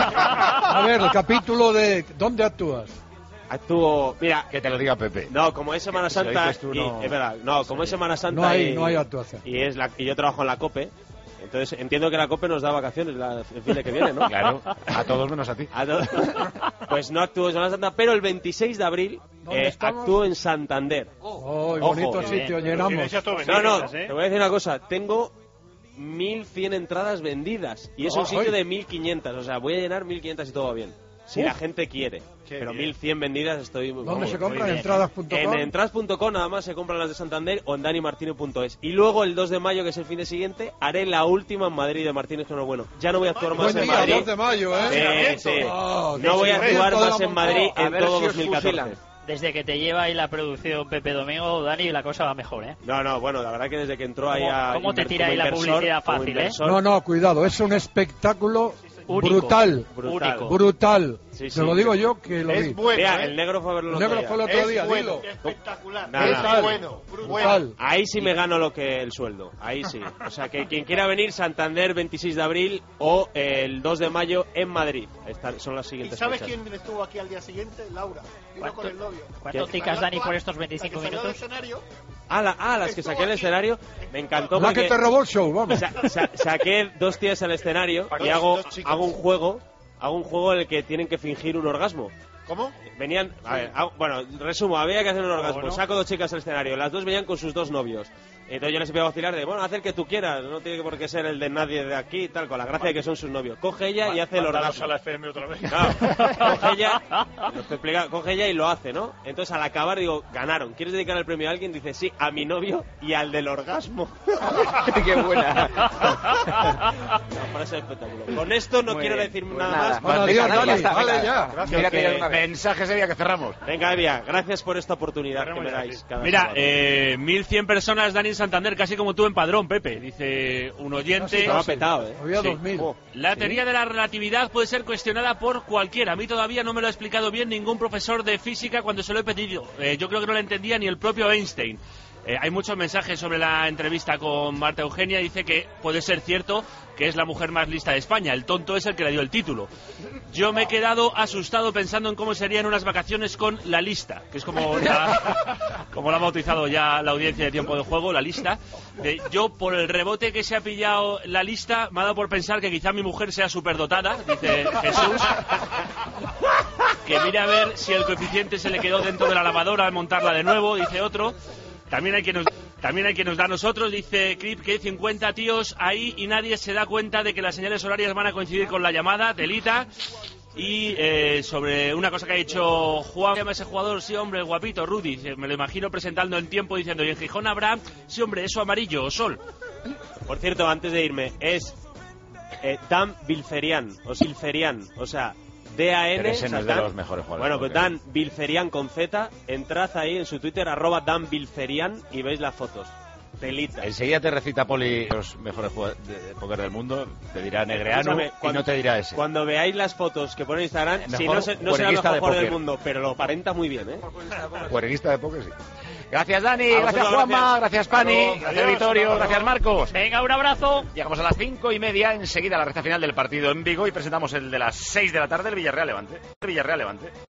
A ver, el capítulo de ¿dónde actúas? Actúo... Mira... Que te lo diga Pepe. No, como es Semana Que si lo Santa... dices tú, y- no- es verdad, no, como es Semana Santa No hay, y, no hay actuación. y, es la, y yo trabajo en la COPE, entonces entiendo que la COPE nos da vacaciones la, el fin de que viene, ¿no? Claro, a todos menos a ti. A to- Pues no actúo en Semana Santa, pero el veintiséis de abril ¿Dónde eh, estamos? actúo en Santander. Oh, Ojo. bonito sitio, llenamos. Tienes ya todo No, vendido, no, ¿eh? te voy a decir una cosa. Tengo mil cien entradas vendidas y es un Oh, sitio ay. de mil quinientas. O sea, voy a llenar mil quinientas y todo va bien. Si Uf. la gente quiere. Qué Pero bien. mil cien vendidas estoy... ¿Dónde vamos, se muy compran? bien. entradas punto com. En entradas punto com nada más se compran las de Santander o en dani martínez punto es. Y luego el dos de mayo, que es el fin de siguiente, haré la última en Madrid de Martínez con bueno. Ya no voy a actuar más Buen en día, Madrid. dos de mayo, ¿eh? Sí, sí. Oh, No voy a sí, actuar evento de más la en Madrid Moncloa. A en ver todo si os dos mil catorce. fusilan. Desde que te lleva ahí la producción Pepe Domingo, Dani, la cosa va mejor, ¿eh? No, no, bueno, la verdad que desde que entró ahí ¿Cómo- a... cómo te inver- tira como ahí la inversor- publicidad como fácil, eh? inversor, No, no, cuidado, es un espectáculo Único. brutal. Brutal. Único. Brutal. Sí, Te sí. lo digo yo que lo vi. Es bueno, Mira, ¿eh? el negro fue a verlo El el negro otro fue el día. otro día, Es bueno, dilo. espectacular. Nada, es nada. bueno, Brutal. bueno. Ahí sí me gano lo que el sueldo, ahí sí. O sea, que quien quiera venir, Santander, veintiséis de abril o el dos de mayo en Madrid. Estas son las ¿Y siguientes sabes fechas. quién estuvo aquí al día siguiente? Laura. Vino ¿Cuánto- con el novio. ¿Cuánto ¿Qué? ticas, Dani, por estos La veinticinco que salió del minutos? escenario. Ah, la- ah, las que saqué al escenario, me encantó La que porque te robó el show, vamos. sa- sa- saqué dos tías al escenario y Dos- hago, dos chicas. hago un juego, hago un juego en el que tienen que fingir un orgasmo. ¿Cómo? Venían, a ver, hago- bueno, resumo, había que hacer un orgasmo. Bueno. Saco dos chicas al escenario, las dos venían con sus dos novios. Entonces yo les empiezo a vacilar de, bueno, haz el que tú quieras, no tiene por qué ser el de nadie de aquí y tal, con la gracia de que son sus novios. Coge ella y hace el Mándalos orgasmo. a la F M otra vez. Claro, coge ella, lo estoy explicando, coge ella y lo hace, ¿no? Entonces al acabar digo, ganaron. ¿Quieres dedicar el premio a alguien? Dice, sí, a mi novio y al del orgasmo. Qué buena. No, para ese espectáculo. Con esto no Muy quiero bien. decir Pues nada nada. más. Bueno, Venga, adiós, Dani, Dani, ya está, vale, venga. ya. Gracias. Mírate ya de una vez. Mensaje sería que cerramos. Venga, Evia, gracias por esta oportunidad que me Cerramos ya, dais. sí. cada Mira, sábado. eh, mil cien personas, Dani, en Santander, casi como tú en Padrón, Pepe. Dice un oyente. Estaba petado, ¿eh? Había Sí. dos mil. Oh, La ¿sí? teoría de la relatividad puede ser cuestionada por cualquiera. A mí todavía no me lo ha explicado bien ningún profesor de física cuando se lo he pedido. Eh, yo creo que no la entendía ni el propio Einstein. Eh, hay muchos mensajes sobre la entrevista con Marta Eugenia. Dice que puede ser cierto que es la mujer más lista de España. El tonto es el que le dio el título. Yo me he quedado asustado pensando en cómo serían unas vacaciones con La Lista, que es como la, como la ha bautizado ya la audiencia de Tiempo de Juego, La Lista. De, yo, por el rebote que se ha pillado La Lista, me ha dado por pensar que quizá mi mujer sea superdotada, dice Jesús. Que mire a ver si el coeficiente se le quedó dentro de la lavadora al montarla de nuevo, dice otro. También hay quien nos, también hay quien nos da a nosotros, dice Crip, que hay cincuenta tíos ahí y nadie se da cuenta de que las señales horarias van a coincidir con la llamada, telita. Y eh, sobre una cosa que ha dicho Juan, llama ese jugador, sí hombre, el guapito, Rudy, me lo imagino presentando en Tiempo diciendo, y en Gijón habrá, sí hombre, eso amarillo o sol. Por cierto, antes de irme, es eh, Dan Bilzerian, o Silferian, o sea... D A N, Pero ese no o sea, es de Dan, los mejores jugadores. bueno, pues Dan Bilzerian con Z, entrad ahí en su Twitter, arroba Dan Bilzerian, y veis las fotos. Telita. Enseguida te recita Poli los mejores jugadores de, de póker del mundo, te dirá Negreanu Escúchame, y cuando- no te dirá ese. Cuando veáis las fotos que pone en Instagram, Mejor si no, se, no será el juerguista de mejor del póker. mundo, pero lo aparenta muy bien, ¿eh? Juerguista de póker, sí. Gracias, Dani. A Gracias, vosotros, Juanma. gracias. Gracias, Pani. Adiós, Gracias, adiós. Vittorio. Gracias, Marcos. Venga, un abrazo. Llegamos a las cinco y media. Enseguida la recta final del partido en Vigo y presentamos el de las seis de la tarde, el Villarreal Levante. El Villarreal Levante.